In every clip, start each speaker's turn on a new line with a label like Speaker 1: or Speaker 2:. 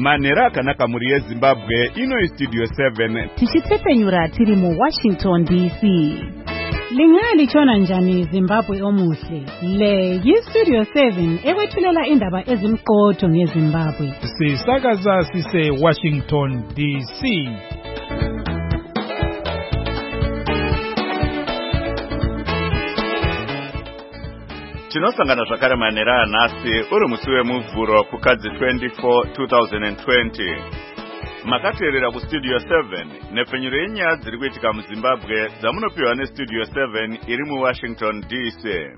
Speaker 1: Manera akanaka muri yeZimbabwe ino Studio 7
Speaker 2: tichitsepenyura tiri mu Washington DC. Lingali chona njani Zimbabwe omuhle. Le yi-Studio 7 ewethulela indaba ezimqotho ngeZimbabwe.
Speaker 3: Sisakaza sise Washington DC.
Speaker 1: Tinosangana zvakare manera anhasi uri musi wemuvhuro kukadzi 24 2020. Makateerera kuStudio 7 nepfenyuro yenyaya dziri kuitika muZimbabwe dzamunopiwa neStudio 7 iri muWashington DC.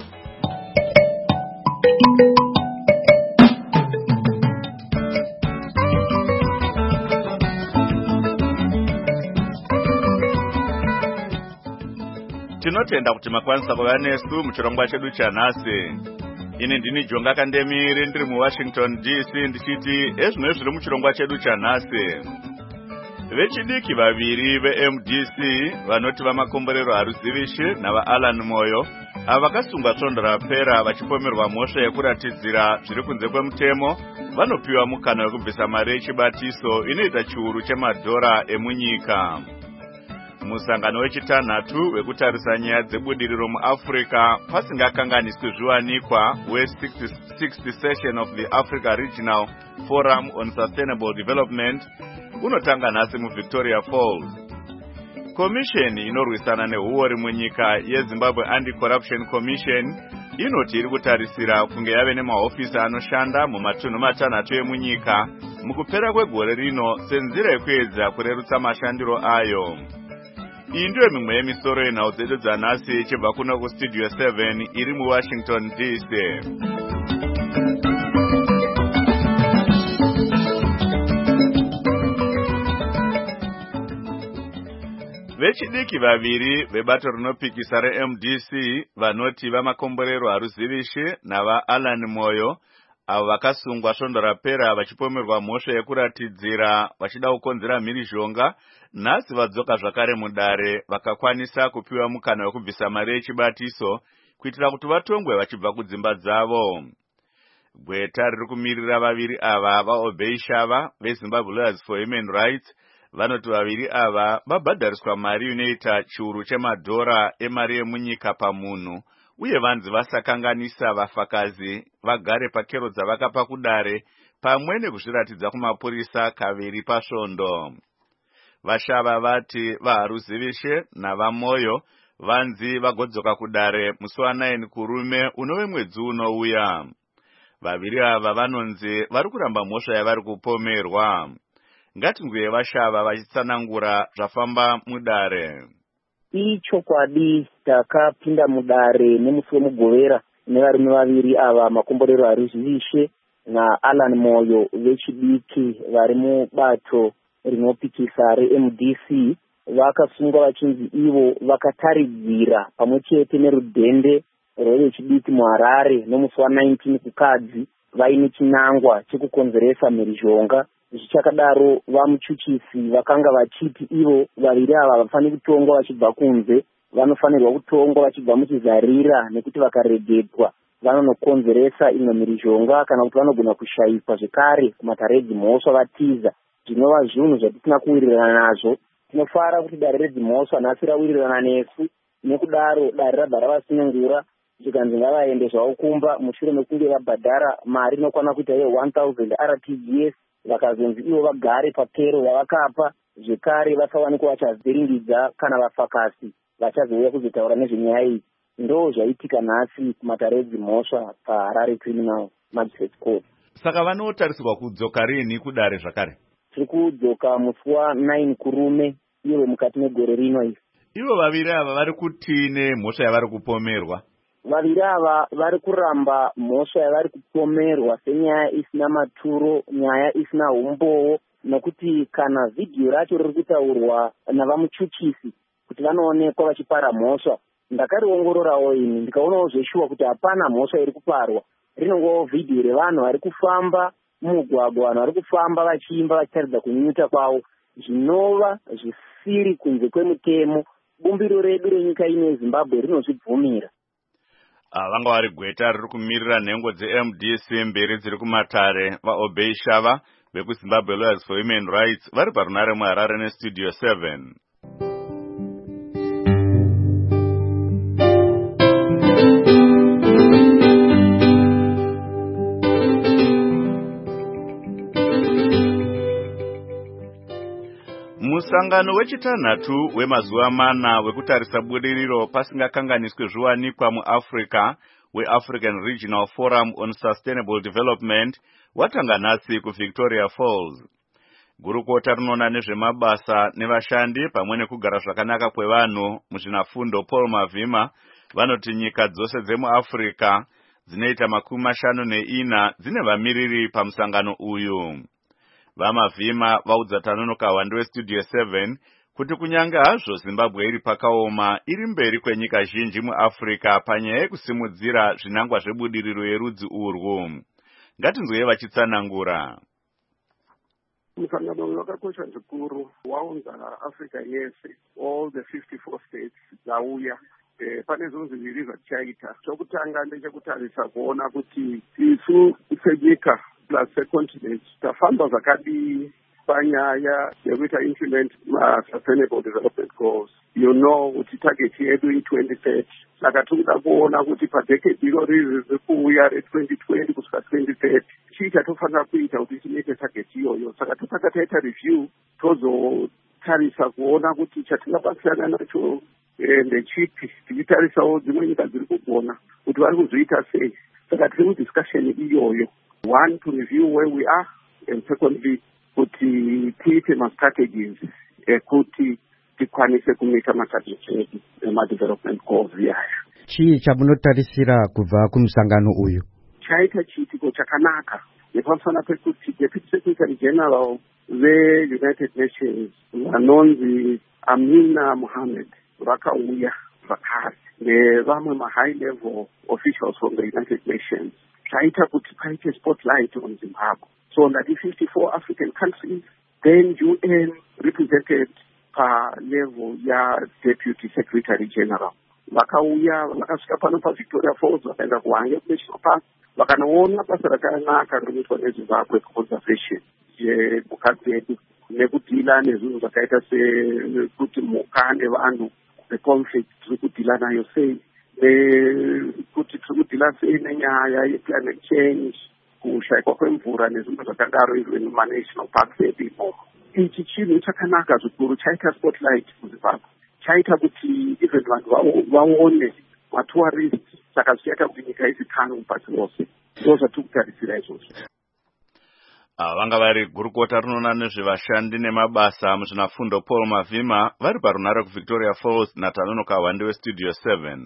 Speaker 1: Tinotenda kuti makwanisa kuva nesu muchirongwa chedu chanhasi. Ini ndini Jonga Kandemiri ndiri muWashington DC ndichiti ezvimwe zviri muchirongwa chedu chanhasi. Vechidiki vaviri veMDC vanoti vamakomborero haruzivishi navaAlan Moyo ava vakasungwa svondo rapera vachipomerwa mhosva yekuratidzira zviri kunze kwemutemo vanopiwa mukana wekubvisa mari yechibatiso inoita chiuru chemadhora emunyika. Musangano wechitanhatu wekutarisa nyaya dzebudiriro muAfrica pasingakanganiswi zviwanikwa we60th session of the Africa Regional Forum on Sustainable Development unotanga nhasi muVictoria Falls. Komisheni inorwisana nehuori munyika yeZimbabwe Anti-Corruption Commission inoti iri kutarisira kunge yave nemahofisi anoshanda mumatunhu matanhatu emunyika mukupera kwegore rino senzira yekuedza kurerutsa mashandiro ayo. Iyi ndiyo mimwe yemisoro yenhau dzedu dzanhasi ichibva kuno kuStudio 7 iri muWashington DC. Vechidiki vaviri vebato rinopikisa reMDC vanoti vamakomborero haruzivishi navaAlan Moyo avo vakasungwa svondo rapera vachipomerwa mhosva yekuratidzira vachida kukonzera mhirizhonga nhasi vadzoka zvakare mudare vakakwanisa kupiwa mukana wekubvisa mari yechibatiso kuitira kuti vatongwe vachibva kudzimba dzavo. Gweta riri kumirira vaviri ava vaObey Shava veZimbabwe Lawyers for Human Rights vanoti vaviri ava vabhadhariswa mari inoita chiuru chemadhora emari yemunyika pamunhu uye vanzi vasakanganisa vafakazi vagare pakero dzavakapa kudare pamwe nekuzviratidza kumapurisa kaviri pasvondo. Vashava vati vaharuzivishe navaMoyo vanzi vagodzoka kudare musi wa9 kurume unove mwedzi unouya. Vaviri ava vanonzi vari kuramba mhosva yavari kupomerwa. Ngatinguye Vashava vachitsanangura zvafamba mudare.
Speaker 4: Ichokwadi takapinda mudare nemusi wemugovera nevarume vaviri ava makomborero haruzivishe naAlan Moyo vechidiki vari mubato rinopikisa reMDC vakasungwa vachinzi ivo vakataridzira pamwe chete nerudhende rwevechidiki muHarare nomusi wa19 kukadzi vaine chinangwa chekukonzeresa mhirizhonga. Zvichakadaro vamuchuchisi vakanga vachiti ivo vaviri ava vafaniri kutongwa vachibva kunze, vanofanirwa kutongwa vachibva muchizarira nekuti vakaregedwa vanonokonzeresa imwe mhirizhonga kana kuti vanogona kushayikwa zvekare kumatare edzimhosva vatiza. Zvinova zvinhu zvatisina kuwirirana nazvo. Tinofara kuti dare redzimhosva nhasi rawirirana nesu, nekudaro dare rabva ravasunungura zvikanzi ngavaende zvavo kumba mushure mekunge vabhadhara mari inokwana kuita 1000 RTGS vakazonzi ivo vagare pakero yavakapa zvekare vasawanikwa vachazviringidza kana vafakasi vachazouya kuzotaura nezvenyaya iyi. Ndo zvaitika nhasi kumatare edzimhosva paHarare Criminal Magistrate Court.
Speaker 1: Saka vanotarisirwa kudzoka rini kudare zvakare?
Speaker 4: Tiri kudzoka musi wa9 kurume ivo mukati megore rino iri.
Speaker 1: Ivo vaviri ava vari kutine mhosva yavari kupomerwa?
Speaker 4: Vaviri ava vari kuramba mhosva yavari kupomerwa senyaya isina maturo, nyaya isina umbowo, nokuti kana vhidhiyo racho riri kutaurwa navamuchuchisi kuti vanoonekwa vachipara mhosva, ndakariongororawo ini ndikaonawo zveshuwa kuti hapana mhosva iri kuparwa. Rinongowo vhidhiyo revanhu vari kufamba mumugwagwa, vanhu vari kufamba vachiimba vachitaridza kunyunyuta kwavo, zvinova zvisiri kunze kwemutemo. Bumbiro redu renyika ino yeZimbabwe rinozvibvumira.
Speaker 1: Vanga vari gweta riri kumirira nhengo dzeMDC mberi dziri kumatare vaObey Shava vekuZimbabwe Lawyers for Human Rights vari parunare muHarare neStudio 7. Musangano wechitanhatu wemazuva mana wekutarisa budiriro pasingakanganiswe zviwanikwa muAfrica weAfrican Regional Forum on Sustainable Development watanga nhasi kuVictoria Falls. Gurukota rinoona nezvemabasa nevashandi pamwe nekugara zvakanaka kwevanhu muzvinafundo Paul Mavhima vanoti nyika dzose dzemuAfrica dzinoita 54 dzine vamiriri pamusangano uyu. VaMavhima vaudza Tanonoka weStudio 7 kuti kunyange hazvo Zimbabwe iri pakaoma iri mberi kwenyika zhinji muAfrica panyaya yekusimudzira zvinangwa zvebudiriro yerudzi urwu. Ngatinzwe vachitsanangura.
Speaker 5: Musangano wakakosha zvikuru waunza Africa yese, all the 54 states dzauya. Pane zvinhu zviviri zvatichaita. Chokutanga ndechekutarisa kuona kuti isu senyika plus secontinent tafamba zvakadii panyaya yekuita implement sustainable development goals. You know kuti target yedu in 2030. Saka tinoda kuona kuti padecade irori riri kuuya re2020 kusvika 2030 chii chatofanira kuita kuti tineke target iyoyo. Saka totanga taita review tozotarisa kuona kuti chatingabatsirana nacho ndechipi, tichitarisawo dzimwe nyika dziri kugona kuti vari kuzviita sei. Saka tiri mudiscussion iyoyo. One, to review where we are, and secondly, kuti tiite ma-strategies ekuti tikwanise kumita ma-targets ema-development goals yayo.
Speaker 6: Chii chamunotarisira kubva kumusangano uyu?
Speaker 5: Chaita chiitiko chakanaka nepamusana pekuti Deputy Secretary General ve-United Nations vanonzi Amina Mohammed vakauya zvakare nevamwe ma-high level officials from the United Nations. Chaita kuti paite spotlight on Zimbabwe. So that the 54 African countries, then UN represented level ya Deputy Secretary General. Vakauya vakasvika pano paVictoria Falls vakaenda kuHwange National Park vakanoona basa rakanaka rinoitwa neZimbabwe conservation yemhuka dzedu nekudhila nezvinhu zvakaita sekuti mhuka nevanhu neconflict tiri kudhila nayo sei, kuti tiri kudhila sei nenyaya yeclimate change, kushayikwa kwemvura nezvinhu zvakadaro izvo muma-national parks edu imomo. Ichi chinhu chakanaka zvikuru chaita spotlight muZimbabwe, chaita kuti even vanhu vaone matourist, saka zvichaita kuti nyika izikane mupasi rose. Ndo zvatiri kutarisira izvozvo.
Speaker 1: Vanga vari gurukota rinoona nezvevashandi nemabasa muzvinafundo Paul Mavhima vari parunare kuVictoria Falls naTanonoka weStudio 7.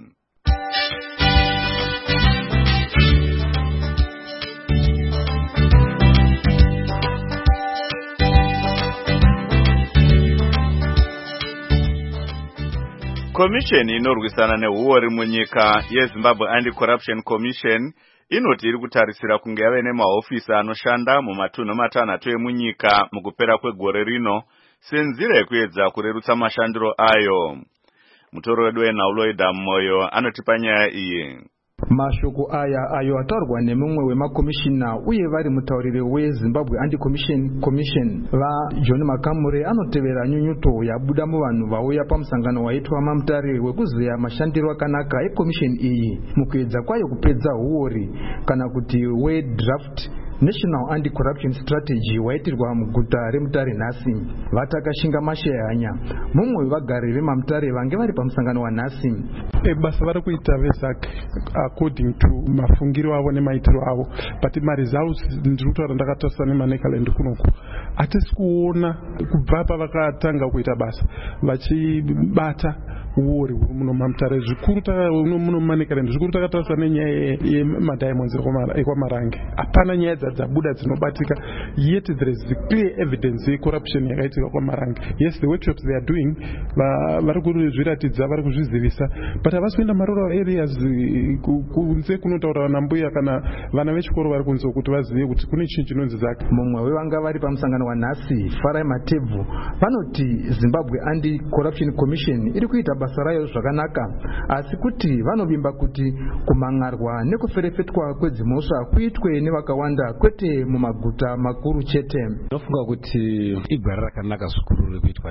Speaker 1: Komisheni inorwisana nehuori munyika yeZimbabwe Anti-Corruption Commission inoti iri kutarisira kunge yave nemahofisi anoshanda mumatunhu matanhatu emunyika mukupera kwegore rino senzira yekuedza kurerutsa mashandiro ayo. Mutoro wedu weNauloida Moyo anotipa nyaya iyi.
Speaker 7: Mashoko aya ayo ataurwa nemumwe wemakomishina uye vari mutauriri weZimbabwe Anti-Corruption Commission John Makamure anotevera nyunyuto yabuda muvanhu vauya pamusangano waitwa mamutare wekuziya mashandiro akanaka ekomishini iyi mukuedza kwayo kupedza huori kana kuti we-draft National Anti-Corruption Strategy waitirwa muguta remutare nhasi. Vatakashinga mashehanya mumwe wevagari vemamutare vange vari pamusangano wanhasi.
Speaker 8: Basa vari kuita veZAC according to mafungiro avo nemaitiro avo, but ma-results ndiri kutaura ndakatarisa nemanekaland kunoku hatisi kuona kubva pavakatanga kuita basa vachibata uori huri muno mamutare zvikuru muno manekaland. Zvikuru takatarisa nenyaya yemadiamonds ekwaMarange hapana nyaya dzabuda dzinobatika, yet there is clear evidence yecorruption yakaitika kwaMarange. Yes, the workshops they are doing vari kuzviratidza, vari kuzvizivisa, but havasi kuenda marural areas kunze kunotaura vanambuya kana vana vechikoro vari kunze kuti vazive kuti kune chinhu chinonzi ZAC.
Speaker 7: Mumwe wevanga vari pamusangano wanhasi Farai Matebvu vanoti Zimbabwe Anti-Corruption Commission iri kuita basa rayo zvakanaka, asi kuti vanovimba kuti kumangarwa nekuferefetwa kwedzimhosva kuitwe nevakawanda kwete mumaguta makuru chete.
Speaker 9: Ndofunga kuti igwara rakanaka zvikuru rekuitwa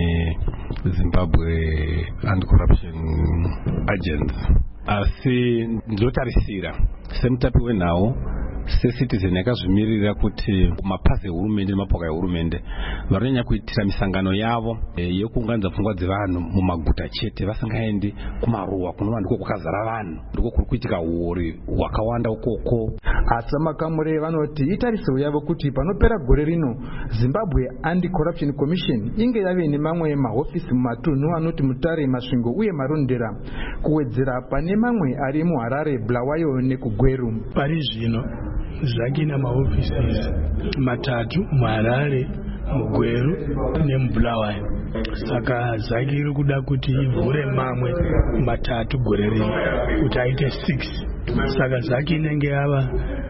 Speaker 9: neZimbabwe Anti-Corruption Agents, asi ndinotarisira semutapi wenhau se-citizen yakazvimirira kuti mapazi ehurumende nemapoka ehurumende vanonyanya kuitira misangano yavo yekuunganidza pfungwa dzevanhu mumaguta chete vasingaendi kumaruwa kunova ndiko kwakazara vanhu, ndiko kuri kuitika uori hwakawanda ukoko.
Speaker 7: Asi vamakamuri vanoti itarisiro yavo kuti panopera gore rino Zimbabwe Anti-Corruption Commission inge yave nemamwe mahofisi mumatunhu anoti Mutare, Masvingo uye Marondera, kuwedzera pane mamwe ari muHarare, Bulawayo nekugweru.
Speaker 10: Pari zvino Zaki ina mahofisi matatu muHarare, mugweru nemubulawayo. Saka Zaki iri kuda kuti ivhure mamwe matatu gore rino kuti aite 6. Saka Zaki inenge yava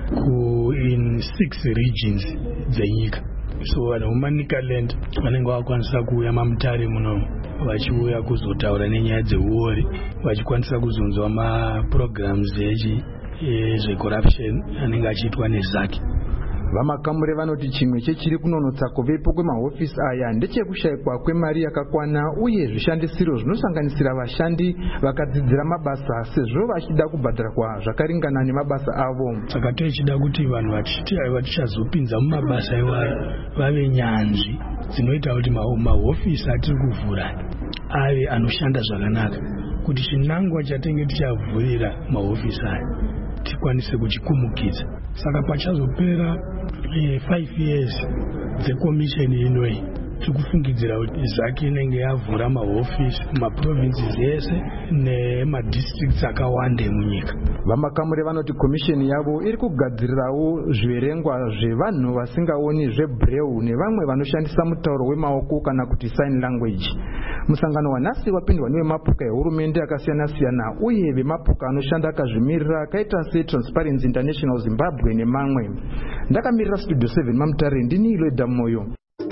Speaker 10: in 6 regions dzenyika. So vanhu muManicaland vanenge vakwanisa kuuya maMutare muno vachiuya kuzotaura nenyaya dzeuori, vachikwanisa kuzonzwa maprograms zvecorruption anenge achiitwa neZaki.
Speaker 7: Vamakamuri vanoti chimwe chechiri kunonotsa kuvepo kwemahofisi aya ndechekushayikwa kwemari yakakwana uye zvishandisiro zvinosanganisira vashandi vakadzidzira mabasa sezvo vachida kubhadharwa zvakaringana nemabasa avo.
Speaker 10: Saka tichida kuti vanhu vatichazopinza mumabasa iwayo vave nyanzvi dzinoita kuti mahofisi atiri kuvhura ave anoshanda zvakanaka, kuti chinangwa chatenge tichavhurira mahofisi aya tikwanise kuchikumukidza. Saka pachazopera 5 years dzekomisheni inoi, tikufungidzira kuti Zaki inenge yavhura mahofisi mumaprovinces ese nemadistricts akawanda munyika.
Speaker 7: Vamakamuri vanoti komisheni yavo iri kugadzirirawo zviverengwa zvevanhu vasingaoni zvebreu nevamwe vanoshandisa mutauro wemaoko kana kuti sign language. Musangano wanhasi wapindwa nevemapoka ehurumende akasiyana-siyana uye vemapoka anoshanda akazvimirira akaita seTransparency International Zimbabwe nemamwe. Ndakamirira Studio 7 maMutare, ndini Lweda Moyo.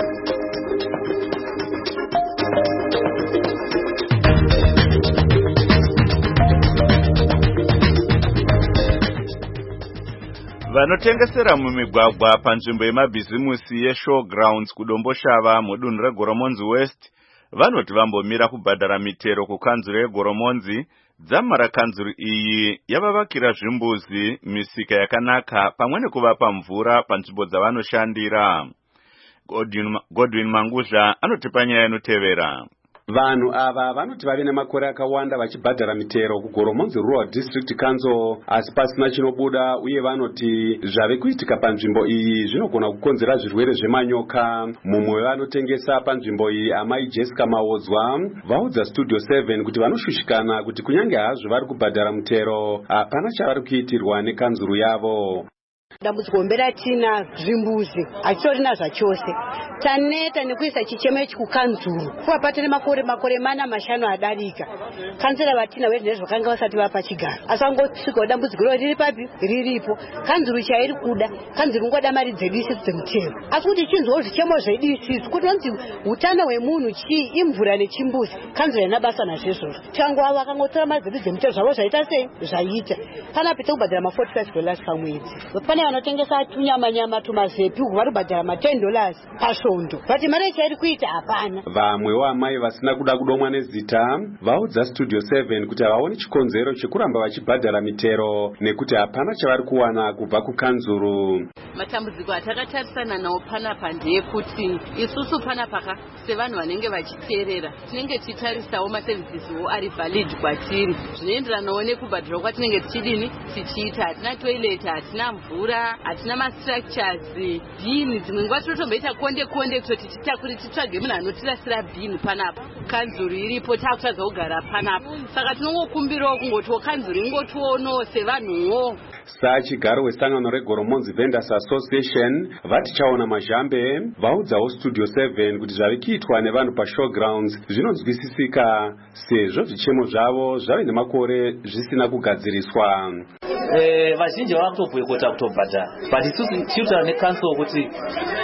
Speaker 1: Vanotengesera mumigwagwa panzvimbo yemabhizimusi yeShowgrounds kudomboshava mudunhu reGoromonzi West vanoti vambomira kubhadhara mitero kukanzuro yeGoromonzi. Dzamara kanzuro iyi yavavakira zvimbuzi, misika yakanaka pamwe nekuvapa mvura panzvimbo dzavanoshandira. Godwin Manguzha anotipa nyaya inotevera.
Speaker 11: Vanhu ava vanoti vave nemakore akawanda vachibhadhara mitero kuGoromonzi Rural District Council asi pasina chinobuda, uye vanoti zvave kuitika panzvimbo iyi zvinogona kukonzera zvirwere zvemanyoka. Mumwe wevanotengesa panzvimbo iyi, amai Jessica Mawodzwa, vaudza Studio 7 kuti vanoshushikana kuti kunyange hazvo vari kubhadhara mitero hapana chavari kuitirwa nekanzuru yavo.
Speaker 12: Dambudziko mberatina zvimbuzi achitorina zvachose, taneta nekuisa chichemo ichi kukanzuru kuva patine makore 4 adarika. Kansela vatina vezvinezvo vakanga vasati vapa chigaro, asi vangosvikawo dambudziko riri papi riripo. Kanzuru chairi kuda, kanzuru ngoda mari dzedisisu dzemutero, asi kuti chinzwawo zvichemo zvedisisu kuti vanzi utano hwemunhu chii, imvura nechimbuzi. Kanzuru yana basa nazvezvozvo, changu avo vakangotora mari dzedu dzemutero zvavo zvaita sei zvaita pana pita kubhadhara $45 pamwedzi. Pane vanotengesa tunyamanyama tumazepi vari kubhadhara $10 pasvondo, vati mari chairi kuita hapana.
Speaker 11: Vamwewo amai vasina kuda kudomwa nezita vaudza Studio 7 kuti havaoni chikonzero chekuramba vachibhadhara mitero nekuti hapana chavari kuwana kubva kukanzuru.
Speaker 13: Matambudziko atakatarisana nawo panapa ndeyekuti isusu panapa sevanhu vanenge vachiteerera tinenge tichitarisawo maservisiwo ari valid kwatiri zvinoenderanawo nekubhadhara kwatinenge tichidini tichiita. Hatina toilet, hatina mvura, hatina mastructures, bhini dzimwe nguva tinotomboita konde kutoti titakuri titsvage munhu anotirasira bhini panapa. Kanzuru iripo, taakutadza kugara panapa, saka tinongokumbirawo kungotiwo kanzuru ingotiono sevanhuwo.
Speaker 11: Sachigaro wesangano reGoromonzi Vendors Association vati chaona mazhambe vaudzawo Studio 7 kuti zvave kuitwa nevanhu paShowgrounds zvinonzwisisika sezvo zvichemo zvavo zvave nemakore zvisina kugadziriswa.
Speaker 14: Vazhinji vava kutobhoikota kutobhadhara, but isusu tichitaura neCouncil kuti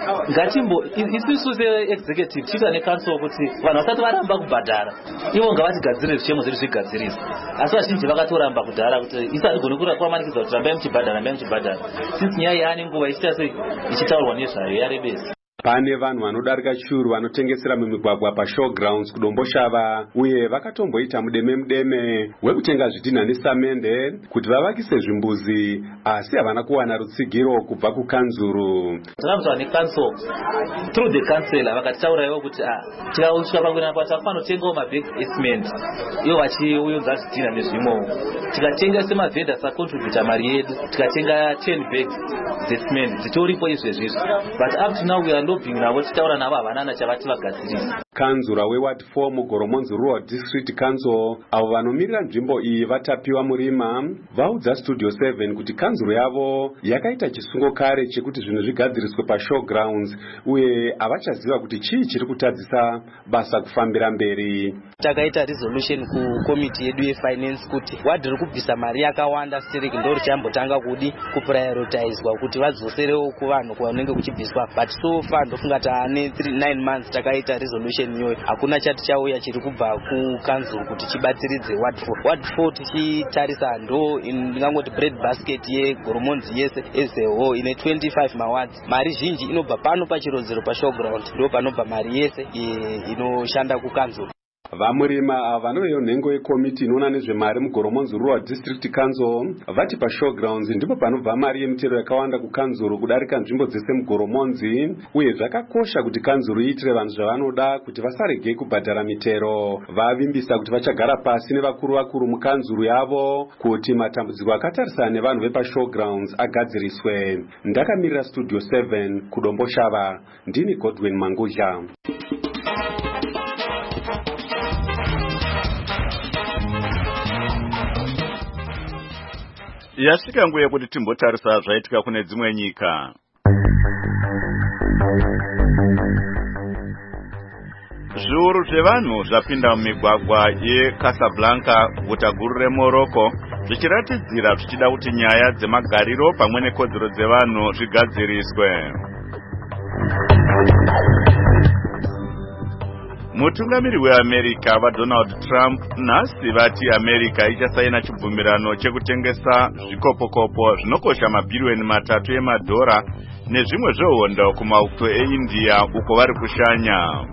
Speaker 14: ngatimbo isusu se-executive tiita necouncil kuti vanhu vasati varamba kubhadhara ivo ngavatigadzirire zvichemo zvedu zvigadzirisa, asi vazhinji vakatoramba kudhara kuti isi hatigoni kuramanikidzwa kuti rambai muchibhadhara since nyaya yaane nguva ichita sei ichitaurwa nezvayo yarebesa.
Speaker 11: Pane vanhu vanodarika churu vanotengesera mumigwagwa pashowgrounds kudomboshava uye vakatomboita mudeme wekutenga zvidhina nesamende kuti vavakise zvimbuzi, asi havana kuwana rutsigiro kubva kukanzuru.
Speaker 14: Takabvunzwa necouncil through the councillor vakatitauraiwo kuti tikausvika panguva apa takufana kutengawo mabhegi esiment ivo vachiunza zvidhina nezvimo, tikatenga semavhenda sacontributa mari yedu tikatenga 10 bags dzesiment dzitoripo izvezvizvi, but up to now we are lobbying navo tichitaura navo havanana chavati vagadzirisa.
Speaker 11: Kanzura weward 4 mugoromonzi rural district council avo vanomirira nzvimbo iyi vatapiwa murima vaudza studio 7 kuti kanzuro yavo yakaita chisungo kare chekuti zvinhu zvigadziriswe pashowgrounds uye havachaziva kuti chii chiri kutadzisa basa kufambira mberi.
Speaker 15: Takaita resolution kukomiti yedu yefinance kuti wadhi riri kubvisa mari yakawanda stereki ndo richambotanga kudi kuprioritizwa kuti vadzoserewo kuvanhu kwanenge kuchibviswa, but so far ndofunga taane 9 months takaita resolution iyoyo hakuna chati chauya chiri kubva kukanzuru kuti chibatsiridze ward 4 tichitarisa ndo ndingangoti bread basket yegoromonzi yese ezeho ine 25 mawards. Mari zhinji inobva pano pachirodzero pashowground ndo panobva mari yese inoshanda kukanzuru.
Speaker 11: Vamurima vanoveyo nhengo yekomiti inoona nezvemari mugoromonzi rural district council vati pashowgrounds ndipo panobva mari yemitero yakawanda kukanzuru kudarika nzvimbo dzese mugoromonzi, uye zvakakosha kuti kanzuru iitire vanhu zvavanoda kuti vasaregei kubhadhara mitero. Vavimbisa kuti vachagara pasi nevakuru mukanzuru yavo kuti matambudziko akatarisana nevanhu vepashowgrounds agadziriswe. Ndakamirira studio 7 kudomboshava, ndini Godwin Manguzha.
Speaker 1: Yasvika nguva yekuti timbotarisa zvaitika kune dzimwe nyika. Zviuru zvevanhu zvapinda mumigwagwa yeCasablanca, guta guru reMorocco, zvichiratidzira zvichida kuti nyaya dzemagariro pamwe nekodzero dzevanhu zvigadziriswe. Mutungamiri weAmerica vaDonald Trump nhasi vati America ichasaina chibvumirano chekutengesa zvikopokopo zvinokosha mabhirioni 3 emadhora nezvimwe zvehondo kumauto eIndia uko vari kushanya.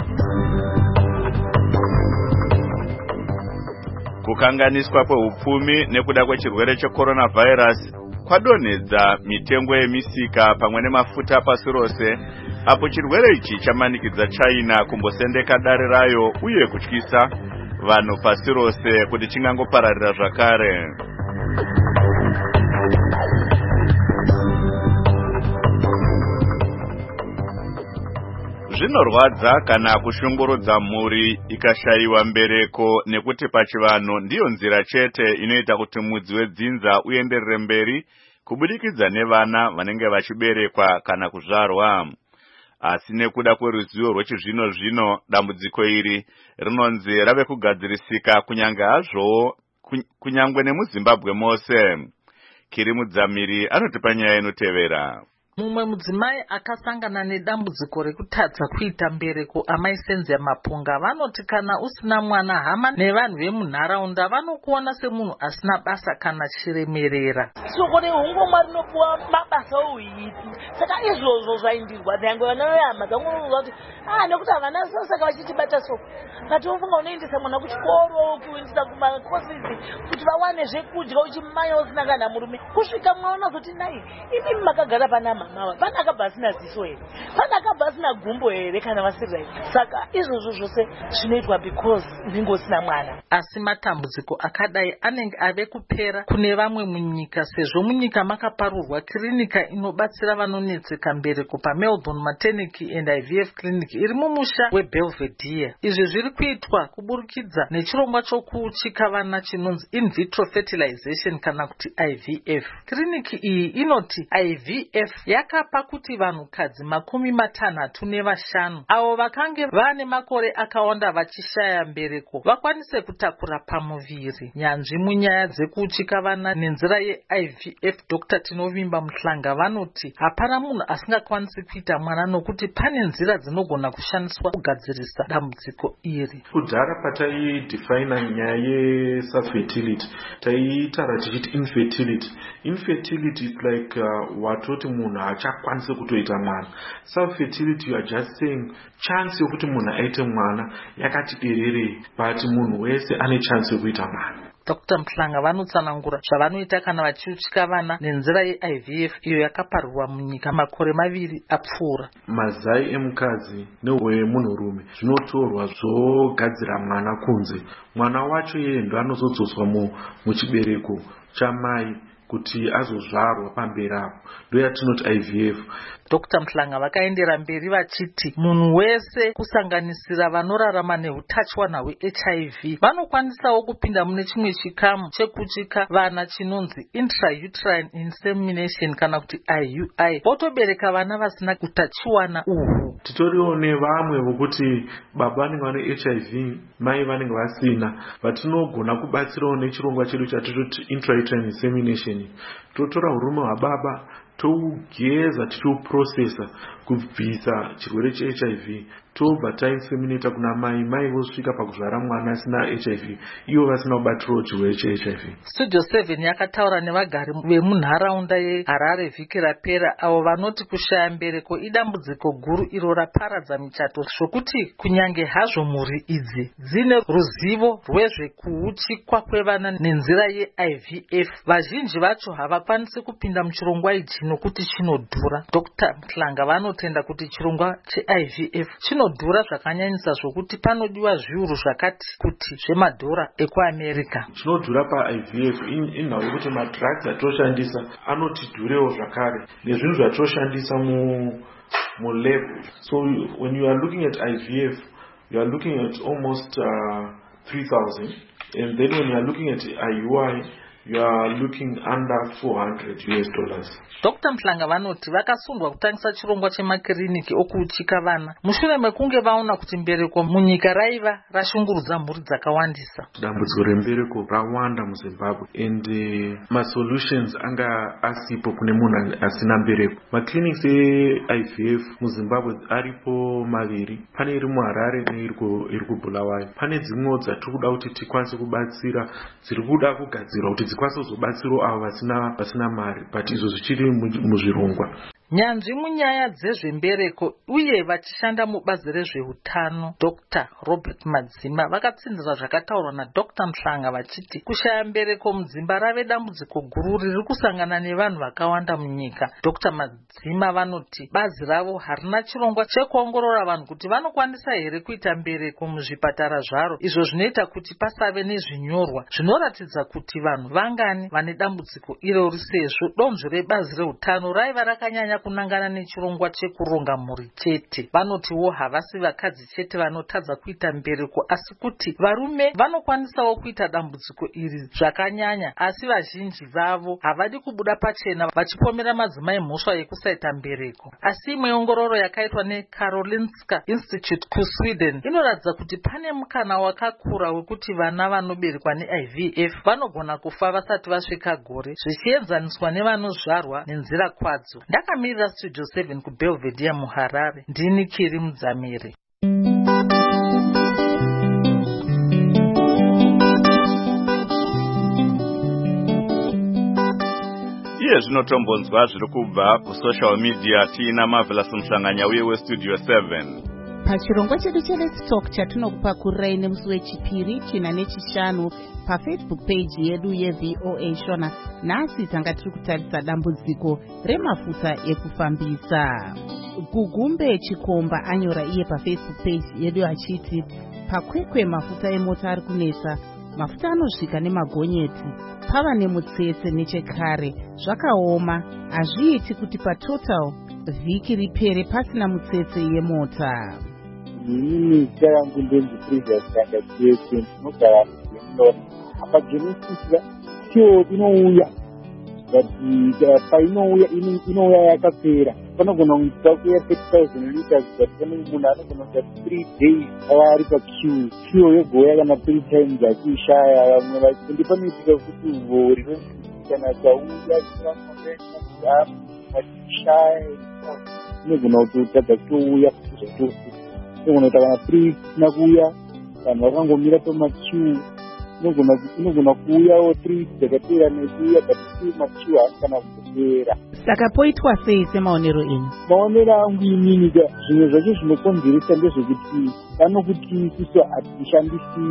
Speaker 1: Kukanganiswa kwehupfumi nekuda kwechirwere checoronavirus kwadonedza mitengo yemisika pamwe nemafuta pasi rose, apo chirwere ichi chamanikidza China kumbosendeka dare rayo uye kutyisa vanhu pasi rose kuti chingangopararira zvakare. Zvinorwadza kana kushungurudza mhuri ikashayiwa mbereko, nekuti pachivanhu ndiyo nzira chete inoita kuti mudzi wedzinza uenderere mberi kubudikidza nevana vanenge vachiberekwa kana kuzvarwa. Asi nekuda kweruzivo rwechizvino-zvino, dambudziko iri rinonzi rave kugadzirisika kunyange hazvo kunyangwe nemuZimbabwe mose. Kiri Mudzamiri anotipa nyaya inotevera.
Speaker 16: Mumwe mudzimai akasangana nedambudziko rekutadza kuita mbereko, amai Senzia Mapunga, vanoti kana usina mwana hama nevanhu vemunharaunda vanokuona semunhu asina basa kana chiremerera.
Speaker 17: Soko rehungomwa rinopuwa mabasa ouhiti, saka izvozvo zvaindirwa nyangwe vana vehama dzangunoziva kuti nekuti havana saka vachitibata soko ngatiufunga unoendesa mwana kuchikoro, kuendesa kumakosizi kuti vawane zvekudya uchimanya usina kana murume, kusvika mwaona zoti nai imi makagara pana mama pana akabva asina ziso here, pana akabva asina gumbo here kana vasiri right. Saka izvozvo zvose zvinoitwa because unenge usina mwana.
Speaker 16: Asi matambudziko akadai anenge ave kupera kune vamwe munyika, sezvo munyika makaparurwa kirinika inobatsira vanonetseka mbereko paMelbourne Maternity and IVF Clinic iri mumusha weBelvedere. Izvi zviri kuitwa kuburikidza nechirongwa chokuchika vana chinonzi in vitro fertilization kana kuti IVF. Kliniki iyi inoti IVF yakapa kuti vanhukadzi 65 avo vakange vane makore akawanda vachishaya mbereko vakwanise kutakura pamuviri. Nyanzvi munyaya dzekuuchika vana nenzira yeIVF Dr. Tinovimba Muhlanga vanoti hapana munhu asingakwanisi kuita mwana nokuti pane nzira dzinogona kushandiswa kugadzirisa dambudziko iri.
Speaker 18: Kudhara pataidefaina nyaya yefertility taitaura tichiti infertility. Infertility is like watoti munhu haachakwanisi kutoita mwana. Self-fertility you are just saying chance yokuti munhu aite mwana yakati dererei, but munhu wese ane chance yokuita mwana.
Speaker 16: Dr. Muhlanga vanotsanangura zvavanoita kana vachiuchika vana nenzira yeIVF iyo yakaparurwa munyika makore 2 apfuura.
Speaker 18: Mazai emukadzi newemunhurume zvinotorwa zvogadzira mwana kunze. Mwana wacho yeye ndo anozodzoswa muchibereko chamai kuti azozvarwa pamberi apo. Ndo yatinoti IVF.
Speaker 16: Dr. Muhlanga vakaendera mberi vachiti munhu wese kusanganisira vanorarama neutachiwana hweHIV vanokwanisawo kupinda mune chimwe chikamu chekuchika vana chinonzi intrauterine insemination kana kuti IUI votobereka vana vasina utachiwana uhwu.
Speaker 18: Titoriwo nevamwe vokuti baba vanenge vane HIV, mai vanenge vasina, vatinogona kubatsirawo nechirongwa chedu chatitoti intrauterine insemination. Totora urume hwababa tougeza tichiuprocessa kubvisa chirwere cheHIV, tobva tainseminata kuna mai vosvika pakuzvara mwana asina HIV, ivo vasina kubatirawo chirwere cheHIV.
Speaker 16: Studio 7 yakataura nevagari vemunharaunda yeHarare vhiki rapera avo vanoti kushaya mbereko idambudziko guru iro raparadza michato zvokuti kunyange hazvo mhuri idzi dzine ruzivo rwezvekuuchikwa kwevana nenzira yeIVF, vazhinji vacho havakwanisi kupinda muchirongwa ichi nokuti chinodhura. Dr. Muhlanga vanotenda kuti chirongwa cheIVF chinodhura zvakanyanyisa zvokuti panodiwa zviuru zvakati kuti zvemadhora ekuAmerica.
Speaker 18: Chinodhura paIVF inhau yekuti madrugs atoshandisa anotidhurewo zvakare nezvinhu zvatoshandisa mulab. So when you are looking at IVF, you are looking at almost 3,000, and then when you are looking at IUI, you are looking under $400.
Speaker 16: Dr. Muhlanga vanoti vakasungwa kutangisa chirongwa chemakiriniki okuuchika vana mushure mekunge vaona kuti mbereko munyika raiva rashungurudza mhuri dzakawandisa.
Speaker 18: Dambudziko rembereko rawanda muZimbabwe and masolutions anga asipo kune munhu asina mbereko. Maclinics eIVF muZimbabwe aripo 2, pane iri muHarare neiri kuBulawayo. Pane dzimwewo dzatiri kuda kuti tikwanise kubatsira dziri kuda kugadzirwa kuti dzikwanise kuzobatsirawo avo vasina mari, but izvo zvichiri muzvirongwa.
Speaker 16: Nyanzvi munyaya dzezvembereko uye vachishanda mubazi rezveutano Dr. Robert Madzima vakatsindira zvakataurwa naDr. Muhlanga vachiti kushaya mbereko mudzimba rave dambudziko guru riri kusangana nevanhu vakawanda munyika. Dr. Madzima vanoti bazi ravo harina chirongwa chekuongorora vanhu kuti vanokwanisa here kuita mbereko muzvipatara zvaro, izvo zvinoita kuti pasave nezvinyorwa zvinoratidza kuti vanhu vangani vane dambudziko irori, sezvo donzvo rebazi reutano raiva rakanyanya kunangana nechirongwa chekuronga mhuri chete. Vanotiwo havasi vakadzi chete vanotadza kuita mbereko, asi kuti varume vanokwanisawo kuita dambudziko iri zvakanyanya, asi vazhinji vavo havadi kubuda pachena vachipomera madzimai mhosva yekusaita mbereko. Asi imwe ongororo yakaitwa neKarolinska Institute kuSweden inoratidza kuti pane mukana wakakura wekuti vana vanoberekwa neIVF vanogona kufa vasati vasvika gore, zvichienzaniswa nevanozvarwa nenzira kwadzo. Ndakamira Studio 7 kuBelvedere muHarare, ndini Kiri Mudzamiri.
Speaker 1: Iye zvinotombonzwa zviri kubva kusocial media tiina Marvelous Muhlanganya uye weStudio 7.
Speaker 19: Pachirongwa chedu cheLet's Talk chatinokupa kurai nemusi wechipiri, china nechishanu paFacebook page yedu yeVOA Shona. Nhasi tanga tiri kutarisa dambudziko remafuta ekufambisa. Gugumbe Chikomba anyora iye paFacebook page yedu achiti pakwekwe mafuta emota ari kunesa, mafuta anosvika nemagonyeti, pava nemutsetse nechekare, zvakaoma, hazviiti kuti patotal vhiki ripere pasina mutsetse yemota.
Speaker 20: Inini changu ndenzi previous standard yese ndinogara muZimbabwe. Apa Genesis iyo inouya but painouya yakapera panogona kuita kuya 30,000 liters but pane munhu anogona kuita 3 days ari paqueue yogoya kana 3 times achiishaya vamwe vachindi panoitika kuti vhori kana chauya vachishaya inogona kutotadza kutouya inogona kuita kana 3 isina kuuya vanhu vakangomira pamaqueue inogona kuuyawo 3 dzakapera nekuuya but maqueue haasi kana kutopera.
Speaker 19: Saka poitwa sei semaonero enyu?
Speaker 20: Maonero angu inini zvimwe zvacho zvinokonzeresa ndezvekuti pano kuti isusu hatishandisi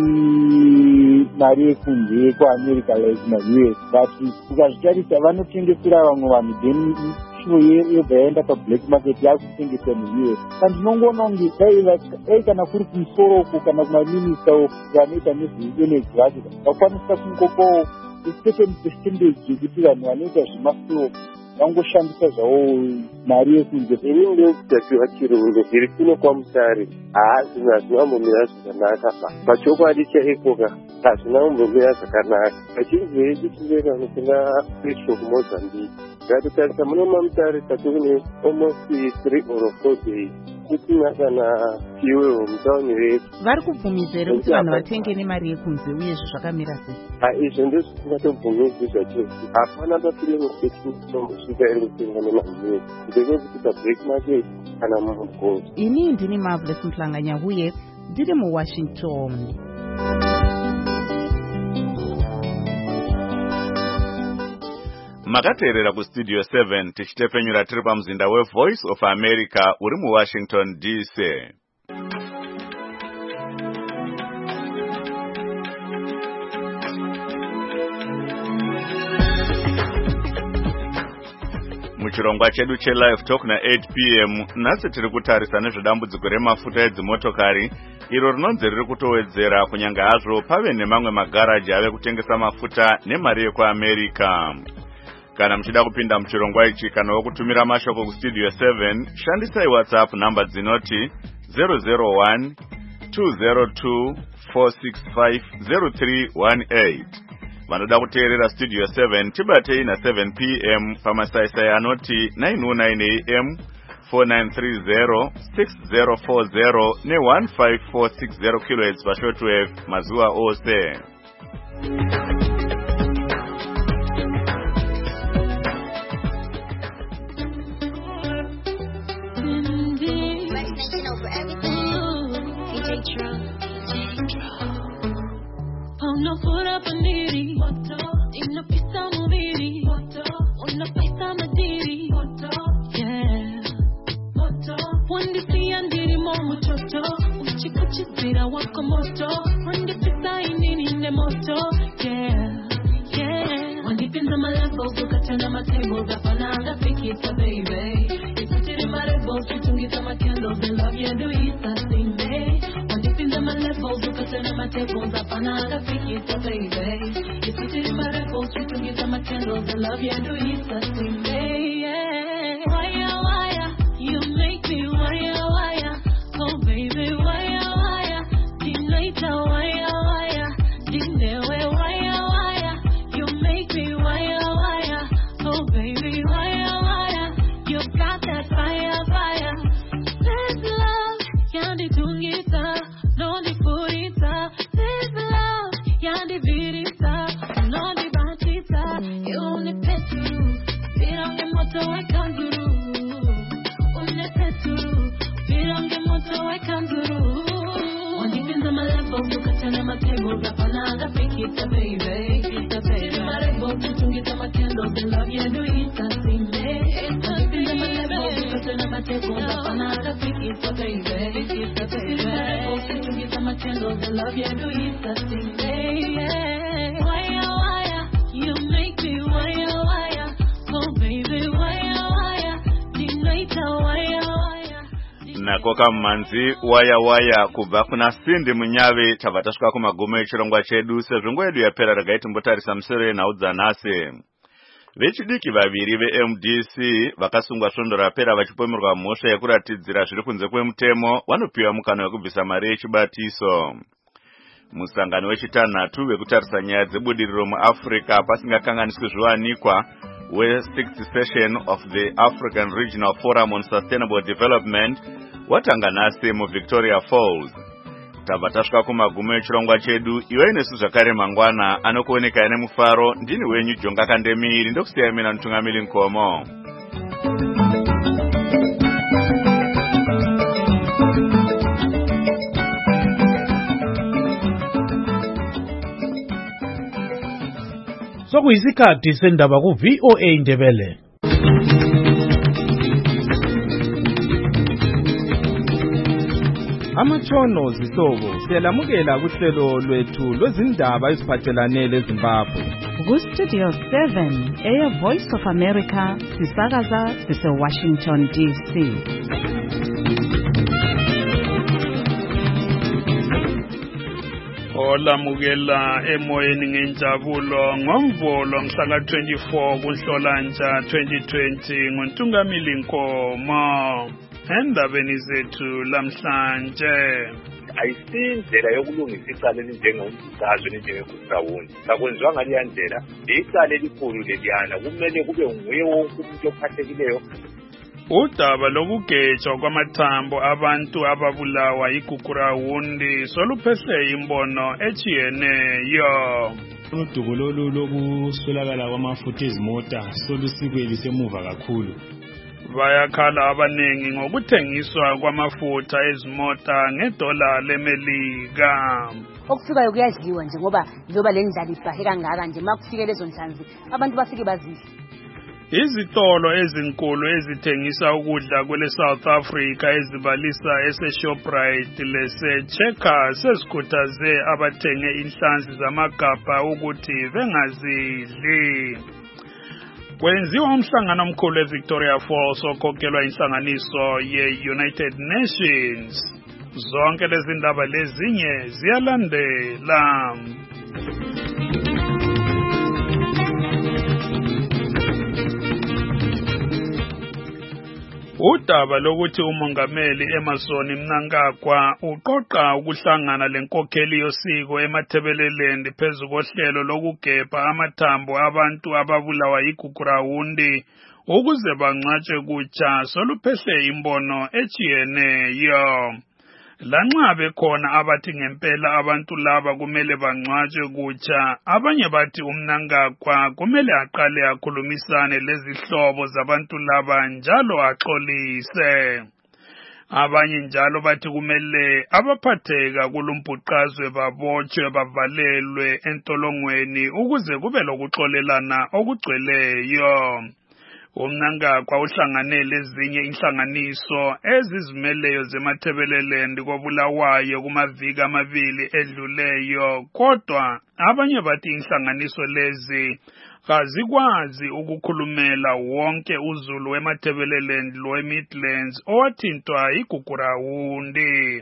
Speaker 20: mari yekunze kuamerica like maUS but ukazvitarisa vanotengesera vamwe vanhu then shuwo yobva yaenda pablack market yakutengeswa muUS. Ndinongoona kunge dai kana kuri kumusoro kana kumaminista vanoita nezveenergy vacho vakwanisa kungopawo certain percentage yekuti vanhu vanoita zvemaflow vangoshandisa zvavo mari yekunze.
Speaker 21: Ini ndokutapiwa chirungu zviri kuno kwaMutare hazvina zvinombomira zvakanaka pachokwadi chaikoka hazvina kumbomira zvakanaka vachinzi vedu timbera nokuna petro kuMozambique ngatitarisa muno maMutare tatikune almost 3 or 4 days kusina kana fuel mutauni redu.
Speaker 19: Vari kubvumidza here kuti vanhu vatenge nemari yekunze uyezvo zvakamira sei?
Speaker 21: Izvo ndozvisingatobvumidzi zvachose. Hapana pafiringi petinombosvika iri kutenga nemari ndekekuti pablack market kana mumugozi.
Speaker 19: Ini ndini Marvelous Mhlanganya uye ndiri muWashington.
Speaker 1: Makateerera kustudio 7 tichitepfenyura tiri pamuzinda weVoice of America uri muWashington DC. Muchirongwa chedu cheLive Talk na 8 p.m. nhasi tiri kutarisa nezvedambudziko remafuta edzimotokari iro rinonzi riri kutowedzera kunyanga hazvo pave nemamwe magaraji ave kutengesa mafuta nemari yekuAmerica. Kana muchida kupinda muchirongwa ichi kana wokutumira mashoko kustudio 7 shandisai WhatsApp namba dzinoti 001 202 465 0318. Vanoda kuteerera studio 7 tibatei na 7 p.m. pamasaisai anoti 909 AM 4930 6040 ne 15460 kHz pashortwave mazuva ose.
Speaker 22: No pura paniri, inna pista moviri, una pista madiri, yeah. Wandi si andiri momo choto, uchi kuchi zira wako moto, wandi pista inini ne moto, yeah. Wandi pinza malevo, ukatana matebo, gafananga fikita baby. Isitiri marebo, kitungita makendo, the love you do isa sime. Wandi pinza malevo, ukatana matebo, gafananga fikita baby. Isitiri marebo, kitungita makendo, the love you do isa sime, yeah. Waya, you make me waya, oh baby, waya, dinaita waya, dinewe waya, you make me waya, oh baby, waya, you got that fire, this love, yandi tungita, no di purita, this love, yandi virita, no di batita, you only peturu, pirange moto I can't do. I can't do. When you in the level, you can tell my table, Rapananga, pick it up, baby. It's a baby, my level, to get my candle, the love you do, it's a thing, it's a thing, my level, you can tell my table, Rapananga, pick it up, baby. It's a baby, my level, to get my candle, the love you do, it's a thing, yeah. Wire, you make me wire, oh baby, wire, delight, wire.
Speaker 1: Nakoka mmanzi waya kubva kuna Sindi Munyave tabva tasvika kumagumo echirongwa chedu sezvo nguva yedu yapera regai timbotarisa musoro yenhau dzanhasi. Vechidiki vaviri veMDC vakasungwa svondo rapera vachipomerwa mhosva yekuratidzira zviri kunze kwemutemo vanopiwa mukana wekubvisa mari yechibatiso. Musangano wechitanhatu wekutarisa nyaya dzebudiriro muAfrica pasingakanganiswi zviwanikwa we6th session of the African Regional Forum on Sustainable Development watanga nhasi muVictoria Falls. Tabva tasvika kumagumo echirongwa chedu. Iwe nesu zvakare mangwana anokuoneka nemufaro. Ndini wenyu Jonga Kandemiri ndokusiyai mina Mutungamiri Nkomo.
Speaker 2: Sokuyisikhathi sendaba ku VOA Ndebele.
Speaker 3: Amatshono zihlobo siyalamukela kuhlelo lwethu lwezindaba eziphathelane leZimbabwe.
Speaker 19: Ku-Studio 7 Air Voice of America sisakaza sise-Washington DC.
Speaker 23: Olamukela emoyeni ngenjabulo ngomvulo mhla ka-24 kuNhlolanja 2020 nguNtungamili Nkomo. Endabeni zethu lamhlanje
Speaker 24: ayisindlela yokulungisa icala elinjengombukazwe nenjengegrawundi kakwenziwa ngaleya ndlela icala elikhulu leliyana kumele kube nguye wonke umuntu ophathekileyo.
Speaker 23: Udaba lokugejwa kwamathambo abantu ababulawa igugrawundi soluphehle imbono echiyeneyo.
Speaker 25: Udubo lolu lokuswelakala kwamafutha ezimota solusikweni semuva kakhulu.
Speaker 23: Bayakhala abanengi ngokuthengiswa kwamafutha ezimota ngedola leMelika.
Speaker 26: Okufikayo kuyadliwa nje ngoba njoba le ndlala ibhahe kangaka nje makufike lezo nhlanzi abantu bafike bazidle.
Speaker 23: Izitolo ezinkulu ezithengisa ukudla kwele South Africa ezibalisa ese-Shoprite lese-Checkers sezikhuthaze abathenge inhlanzi zamagabha ukuthi bengazidli. Kwenziwa umhlangano omkhulu eVictoria Falls okhokhelwa inhlanganiso ye-United Nations. Zonke lezi ndaba lezinye ziyalandela. Udaba lokuthi umongameli Emmerson Mnangagwa uqoqa ukuhlangana lenkokheli yosiko eMathebeleland phezu kohlelo lokugebha amathambo abantu ababulawa igugrawundi ukuze bangcwatshwe kutsha soluphehle imbono echiyeneyo. Lanxa bekhona abathi ngempela abantu laba kumele bangcwatshwe kutsha, abanye bathi uMnangagwa kumele aqale akhulumisane lezihlobo zabantu laba njalo axolise. Abanye njalo bathi kumele abaphatheka kulumbhuqazwe babotshwe bavalelwe entolongweni ukuze kube lokuxolelana okugcweleyo. uMnangagwa uhlanganele ezinye inhlanganiso ezizimeleyo zeMathebeleland koBulawayo kumaviki amabili edluleyo, kodwa abanye bathi inhlanganiso lezi kazikwazi ukukhulumela wonke uZulu weMathebeleland loweMidlands owathintwa igugrawundi.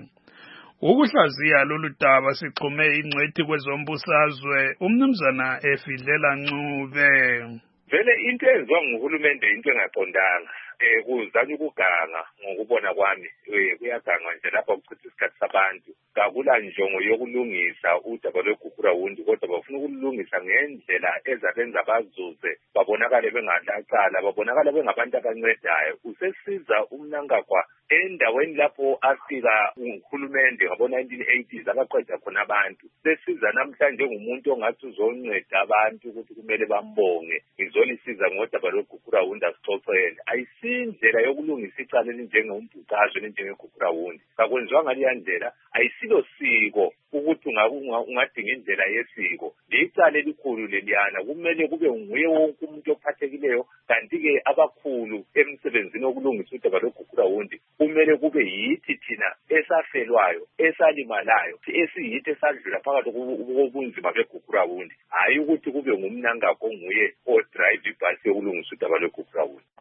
Speaker 23: Ukuhlaziya lolu daba sixhume ingcwethi kwezombusazwe uMnumzana Efidlela Ncube.
Speaker 24: Vele into enziwa nguhulumende into engaqondanga kuzanya ukuganga ngokubona kwami kuyaganga nje lapha kuchitha isikhathi sabantu kakula njongo yokulungisa udaba lwegugrawundi kodwa bafuna ukulungisa ngendlela ezabenza bazuze babonakale bengalacala babonakale bengabantu abancedayo. Usesiza uMnangagwa endaweni lapho afika uhulumende ngabo-1980s akaqeda khona abantu sesiza namhlanje ngumuntu ongathi uzonceda abantu ukuthi kumele bambonge ngizolisiza ngodaba lwegugrawundi asixoxele. Ayisindlela yokulungisa icala elinjengombhuqazwe elinjengegugrawundi kakwenziwa ngaleya ndlela. Ayisilo siko ukuthi ungadinga indlela yesiko. Licala elikhulu leliyana kumele kube nguye wonke umuntu ophathekileyo, kanti-ke abakhulu emsebenzini wokulungisa udaba lwegugrawundi kumele kube yithi thina esafelwayo esalimalayo esiyithi esadlula phakathi kobunzima begugrawundi, hayi ukuthi kube nguMnangagwa onguye odrive ibhasi yokulungisa udaba lwegugrawundi.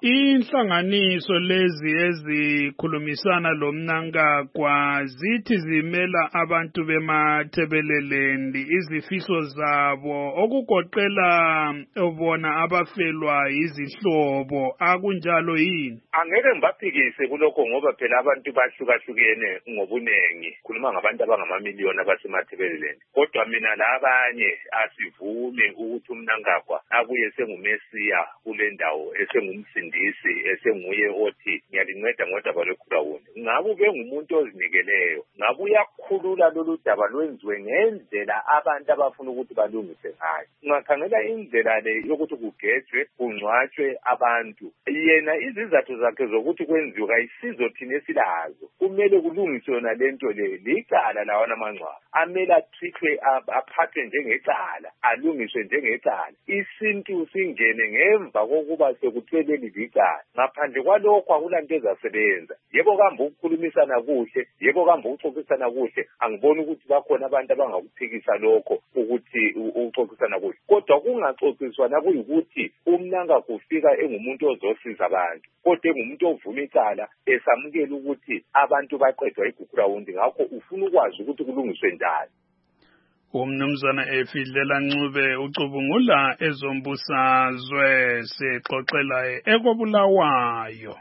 Speaker 23: inhlanganiso lezi ezikhulumisana lomnankagwa zithi zimela abantu bemathebelelendi izifiso zabo okugoqela bona abafelwa izihlobo akunjalo yini.
Speaker 24: Angeke ngibaphikise kulokho ngoba phela abantu bahlukahlukene ngobunengi khuluma ngabantu abangamamiliyoni abasemathebelelendi kodwa mina labanye asivume ukuthi umnankagwa abuye sengumesiya kule ndawo esengumsindisi esenguye othi ngiyalinceda ngodaba lweGrawundi. Ngabe ube ngumuntu ozinikeleyo, ngabe uyakhulula lolu daba lwenziwe ngendlela abantu abafuna ukuthi balungise ngayo. Ungakhangela indlela le yokuthi kugejwe kungcwatshwe abantu, yena izizathu zakhe zokuthi kwenziwe kayisizo thina esilazo. Kumele kulungiswe yona lento le licala lawana amangcwaba amele athithwe aphathwe njengecala alungiswe njengecala isintu singene ngemva kokuba sekutheleli licala. Ngaphandle kwalokho akulanto ezasebenza. Yebo kambe ukukhulumisana kuhle, yebo kambe ukuxoxisana kuhle, angiboni ukuthi bakhona abantu abangakuphikisa lokho ukuthi ukuxoxisana kuhle. Kodwa kungaxoxiswana kuyikuthi umnanga kufika engumuntu ozosiza abantu kodwa engumuntu ovuma icala esamukela ukuthi abantu baqedwa iGrawundi ngakho ufuna ukwazi ukuthi kulungiswe njani.
Speaker 23: Umnumzana Efidlela Ncube ucubungula ezombusazwe sexoxela ekobulawayo.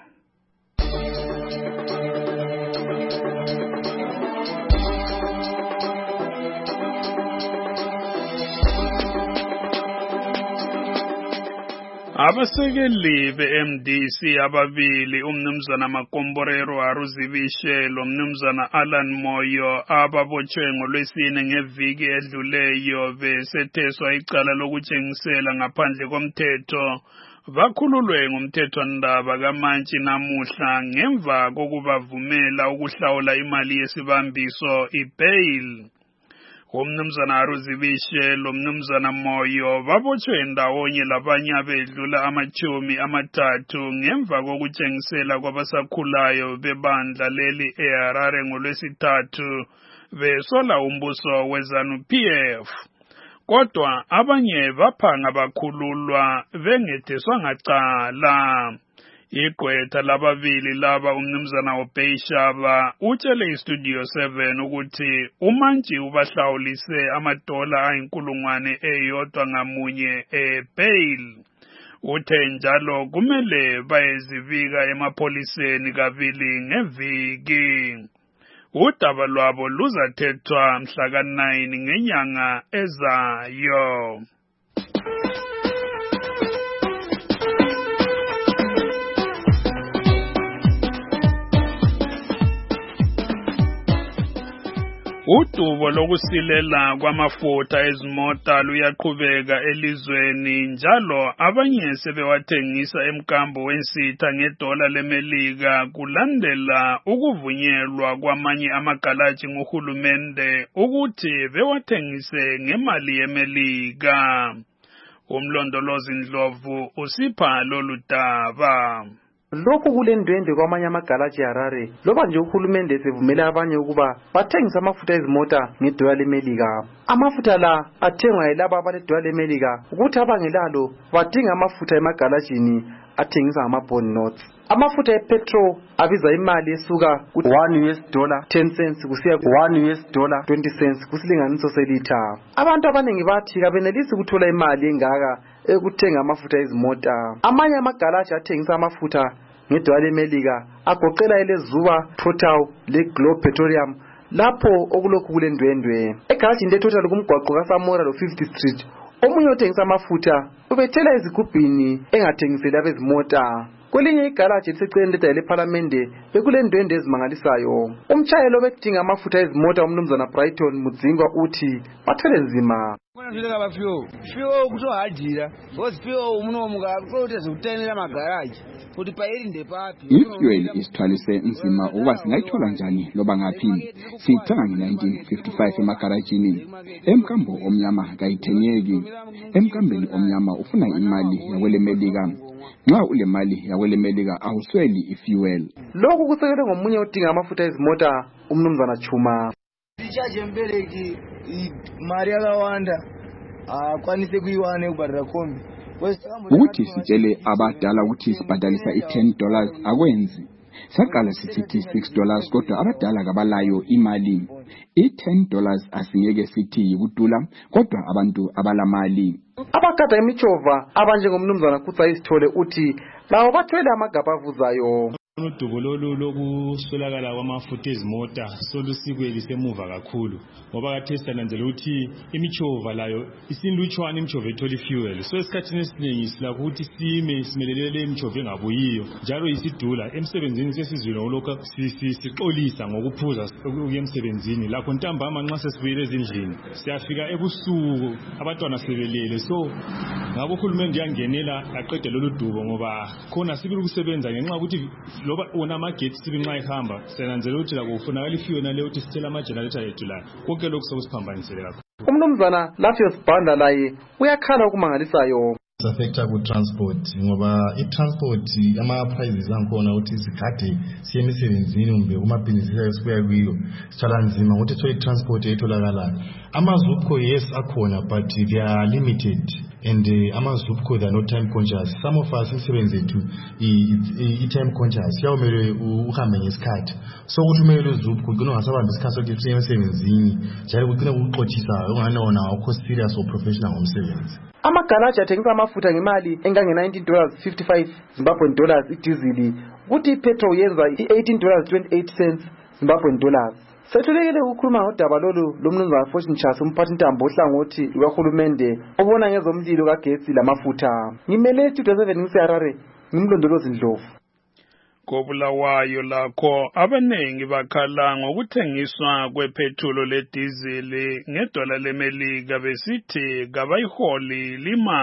Speaker 23: Abasekeli be-MDC ababili umnumzana Makomborero Aruzibishe lomnumzana Alan Moyo ababotshwe ngolwesine ngeviki edluleyo besetheswa icala lokutshengisela ngaphandle komthetho bakhululwe ngumthethwandaba kaMantshi namuhla ngemva kokubavumela ukuhlawula imali yesibambiso ibail. Umnumzana Aruzibishe lomnumzana Moyo babotshwe ndawonye labanye abedlula 30 ngemva kokutshengisela kwabasakhulayo bebandla leli eHarare ngolwesithathu besola umbuso weZANU-PF. Kodwa abanye baphanga bakhululwa bengetheswa ngacala. Igqwetha lababili laba umnumzana Obeishaba utshele iStudio 7 ukuthi uMantshi ubahlawulise $1,100 ngamunye ebail. Uthe njalo kumele bayezivika emapholiseni kabili ngeviki. Udaba lwabo luzathethwa mhla ka-9 ngenyanga ezayo. Udubo lokusilela kwamafutha ezimota luyaqhubeka elizweni njalo abanye sebewathengisa emkambo wensitha $1 leMelika kulandela ukuvunyelwa kwamanye amagalaji nguhulumende ukuthi bewathengise ngemali yeMelika. Umlondolozi Ndlovu usipha lolu daba.
Speaker 4: Lokhu kulendwendwe kwamanye amagalaji eHarare loba nje uhulumende sevumela abanye ukuba bathengisa amafutha ezimota $1 leMelika. Amafutha la athengwa yilabo abale$1 leMelika ukuthi abangelalo badinga amafutha emagalajini athengisa ama-bond notes. Amafutha epetrol abiza imali esuka $1 kusiya $1 kusilinganiso selitha. Abantu abaningi bathi kabenelisi ukuthola imali engaka ekuthenga amafutha ezimota. Amanye amagalaji athengisa amafutha $1 leMelika agoqela eleZuba, Total leGlobe Petroleum lapho okulokhu kulendwendwe. Egalajini leTotal kumgwaqo kaSamora lo50 Street omunye othengisa amafutha ubethela izigubhini engathengiseli abezimota. Kwelinye igalaji eliseceleni ledale lePhalamende bekulendwendwe ezimangalisayo. Umtshayeli obedinga amafutha ezimota umnumzana Brighton Mudzingwa uthi bathwele nzima.
Speaker 5: Ifuel isithwalise nzima ukuba singayithola njani loba ngaphi. Siyithenga ngo-1955 emagarajini. Emkambo omnyama kayithengeki. Emkambeni omnyama ufuna imali yakweleMelika. Nxa ule mali yakweleMelika awusweli ifuel.
Speaker 4: Lokhu kusekelwe ngomunye odinga amafutha ezimota umnumzana Chuma.
Speaker 6: Charge mbeleki imali yakawanda akwanise kuyiwana ekubhadala kombi
Speaker 5: ukuthi sitshele abadala ukuthi sibhadalisa $10 akwenzi. Saqala sithi $6 kodwa abadala kabalayo imali. $10 asingeke sithi yikudula kodwa abantu abalamali.
Speaker 4: Abagada imichova abanjengomnumzana Khutsa Isithole uthi lawo bathwele amagabha avuzayo.
Speaker 25: Udubo lokuswelakala kwamafutha ezimota solusikweli semuva kakhulu ngoba kathesi nanzela ukuthi imichova layo isinlutshwana imichova ethola fuel so esikhathini esiningi silakho ukuthi simelelele imichova engabuyiyo njalo isidula emsebenzini sesizwile olokho sixolisa ngokuphuza ukuya emsebenzini lakho ntambama nxa sesibuyele ezindlini siyafika ebusuku abantwana sebelele so ngabo uhulumende yangenela aqede lolu dubo ngoba khona sibili ukusebenza ngenxa ukuthi loba una amagetsi sibi nxa ihamba senanzela ukuthi la kufunakala ifuel nale ukuthi sithela ama generator ethu la konke lokhu sokusiphambanisele kakhulu.
Speaker 4: Umnumzana Lafios Banda laye uyakhala okumangalisayo.
Speaker 6: Affecta ku transport ngoba i-transport ama-prices angikhona ukuthi sigade siye emisebenzini kumbe kumabhizinisi esibuya kuyo sithala nzima ukuthi thole i-transport etholakalayo. Ama-Zupco yes akhona but they are limited and ama-Zupco they are not time conscious. Some of us isebenzi yethu i-time conscious siyawumele uhambe ngesikhathi so ukuthi umele Zupco ugcina ungasabambi isikhathi sokuthi siye emisebenzini njalo kugcina ukuxothisa unganona awukho serious or professional ngomsebenzi.
Speaker 4: Amagaraji athengisa amafutha ngemali engange $19.55 Zimbabwean dollars idizili ukuthi ipetrol yenza $18.28 Zimbabwean dollars. Sethulekele ukukhuluma ngodaba lolu lomnumzana Fortune Chas umphathintambo ohlangothi lukahulumende obona ngezomlilo kagesi lamafutha. Ngimele studio 7 ngiseHarare ngimlondolozi Ndlovu.
Speaker 23: Kobulawayo lakho abanengi bakhala ngokuthengiswa kwepetrol ledizili ngedola lemelika besithi kabayiholi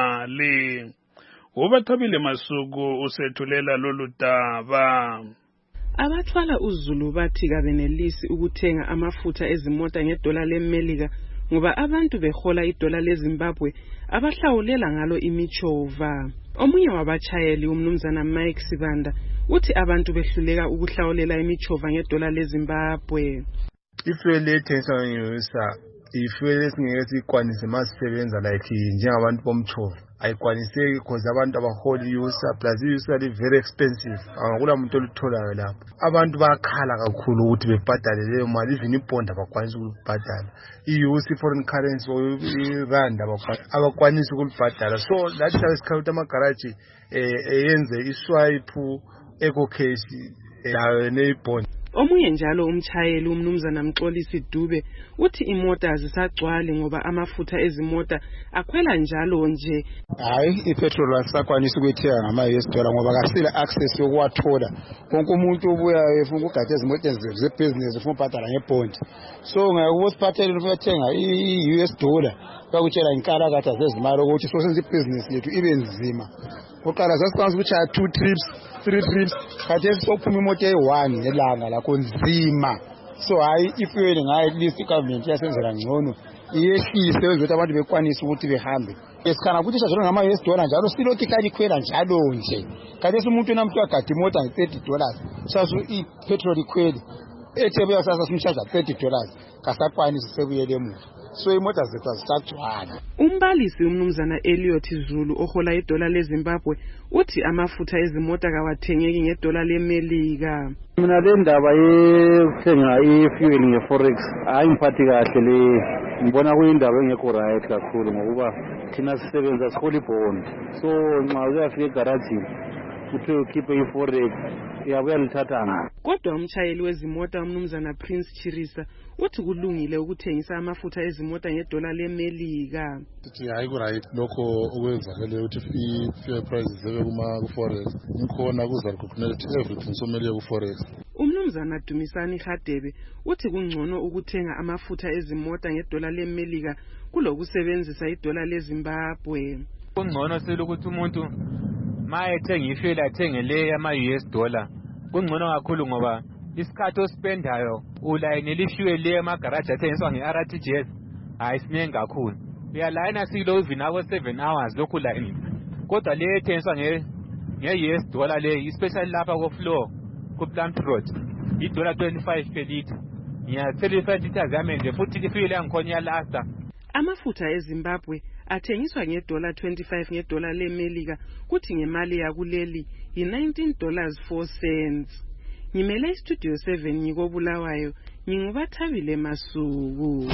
Speaker 23: limali. Ubathabile Masuku usethulela lolu daba.
Speaker 7: Abathwala uZulu bathi kabenelisi ukuthenga amafutha ezimota ngedola lemelika ngoba abantu behola idola leZimbabwe abahlawulela ngalo imichova. Omunye wabachayeli umnumzana Mike Sibanda uthi abantu behluleka ukuhlawulela imichova ngedola leZimbabwe.
Speaker 8: Ifuel ethengiswa ngeyosa ifuel esingeke sikwanise masisebenza like njengabantu bomchova ayikwaniseki because abantu abahola iyosa plus iyosa li very expensive akula muntu olitholayo lapho. Abantu bayakhala kakhulu ukuthi bebhadale leyo mali even ibond abakwanisi ukubhadala. Iyosa foreign currency or irand abakwanisi ukubhadala so lathi sasikhathi amagaraji eyenze iswipe eco case layo nebond.
Speaker 7: Omunye njalo umchayeli umnumzana Mxolisi Dube uthi imota azisagcwali ngoba amafutha ezimota akhwela njalo nje.
Speaker 9: Hayi ipetrol asakwanisa ukuyithenga ngama-$US ngoba kasile access yokuwathola. Wonke umuntu obuyayo efuna ukugada izimoto zebusiness ufuna ubhadala ngebond. So ngakubosiphathele ukuthenga i-US bakutshela inkalakatha zezimali ukuthi so senze ibhizinisi yethu ibe nzima. Oqala sasikwanisa ukutshaya 2 trips 3 trips khathesi sokuphuma imoto eyi-1 nelanga lakho nzima. So hayi ifuel ngayo at least igovernment yasenzela ngcono iyehlise ukuthi abantu bekwanise ukuthi behambe. Esikhana ukuthi shajona ngama-US njalo silokhu ihlala ikhwela njalo nje. Khathesi umuntu namuntu agada imota nge-$30 sasu ipetrol ikhwele ethebuya sasa simshaja $30 kasakwanisi sekuyele emuva. So imota zethu azisagcwala.
Speaker 7: Umbalisi umnumzana Elliot Zulu ohola idola leZimbabwe uthi amafutha ezimota kawathengeki ngedola lemelika.
Speaker 10: Mina le ndaba yokuthenga ifuel ngeforex ayingiphathi kahle le. Ngibona kuyindaba engekho right kakhulu ngokuba thina sisebenza sihola ibond. So nxa uyafika egarajini uthi ukhiphe iforex iyabuya lithathanga.
Speaker 7: Kodwa umchayeli wezimota umnumzana Prince Chirisa uthi kulungile ukuthengisa amafutha ezimota ngedola lemelika.
Speaker 9: Sithi hayi ku right lokho okwenzakele ukuthi i-fuel prices zebe ku-forex ngikhona kuzakukhonela ukuthi everything somele ku-forex.
Speaker 7: Umnumzana Dumisani Hadebe uthi kungcono ukuthenga amafutha ezimota ngedola lemelika kulokusebenzisa idola leZimbabwe.
Speaker 12: Kungcono selokuthi umuntu mayethenga ifuel athenge le ama-US dollar kungcono kakhulu ngoba isikhathi ospendayo ulayinela ifuel le amagaraji athengiswa nge-RTGS hayi sinengi kakhulu. Uyalayina silo even abo 7 hours lokhu layinile kodwa le ethengiswa nge-US dollar le especially lapha ko-floor ku-Plant Road $25 per litre. Ngiyathela 5 liters yami nje futhi ifuel yangikhona iyalasta.
Speaker 7: Amafutha eZimbabwe athengiswa $25 ngedola leMelika, kuthi ngemali yakuleli yi$19.04. Ngimele iStudio 7 ngikobulawayo, ngingubathabile Masuku.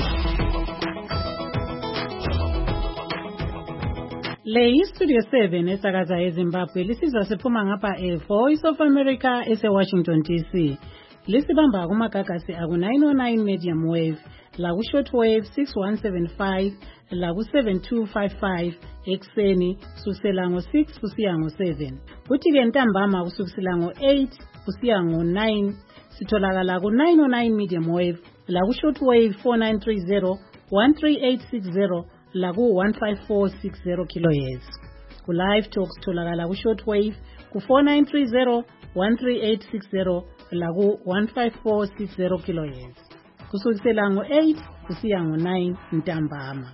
Speaker 11: Le iStudio 7 esakaza eZimbabwe lisizwa siphuma ngapha eVoice of America eseWashington DC. Lisibamba kumagagasi aku-909 medium wave, laku-shortwave 6175, laku-7255 ekseni kusukela ngo-6 kusiya ngo-7. Kuthi-ke ntambama kusukela ngo-8 kusiya ngo-9 sitholakala ku-909 medium wave, laku-shortwave 4930, 13860, laku-15460 kHz. Ku-live talk sitholakala ku-shortwave ku-4930, 13860, laku-15460 kHz. Kusukela ngo-8 kusiya ngo-9 ntambama.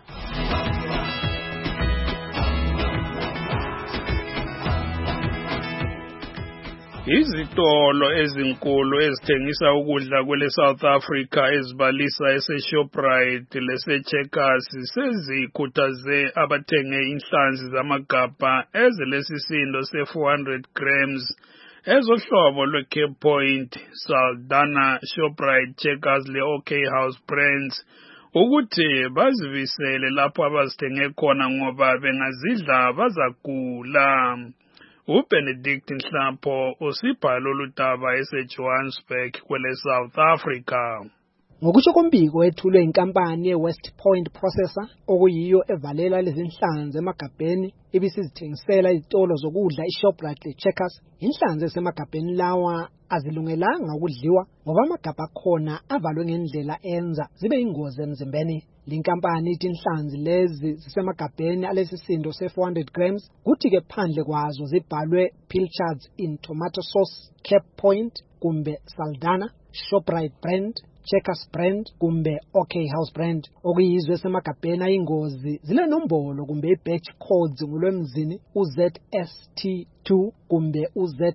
Speaker 23: Izitolo ezinkulu ezithengisa ukudla kwele South Africa ezibalisa ese-Shoprite lese-Checkers sezikhuthaze abathenge inhlanzi zamagabha ezilesisindo se-400 grams ezohlobo lwe-Cape Point, Saldanha, Shoprite, Checkers le-OK House brands ukuthi bazivisele lapho abazithenge khona ngoba bengazidla bazagula. uBenedict Nhlapho usibhala oludaba eseJohannesburg kwele South Africa.
Speaker 13: Ngokusho kombiko ethulwe inkampani yeWest Point Processor okuyiyo evalela lezi inhlanzi emagabheni ibisizithengisela izitolo zokudla iShoprite leCheckers, inhlanzi esemagabheni lawa azilungelanga ukudliwa ngoba amagabha akhona avalwe ngendlela enza zibe ingozi emzimbeni. Linkampani ithi inhlanzi lezi zisemagabheni alesisindo se-400 grams, kuthi-ke phandle kwazo zibhalwe pilchards in tomato sauce, Cape Point kumbe Saldanha, Shoprite brand, Checkers brand kumbe OK House brand, okuyizwe esemagabheni ayingozi zile nombolo kumbe i-batch codes ngolwemzini uZST2 kumbe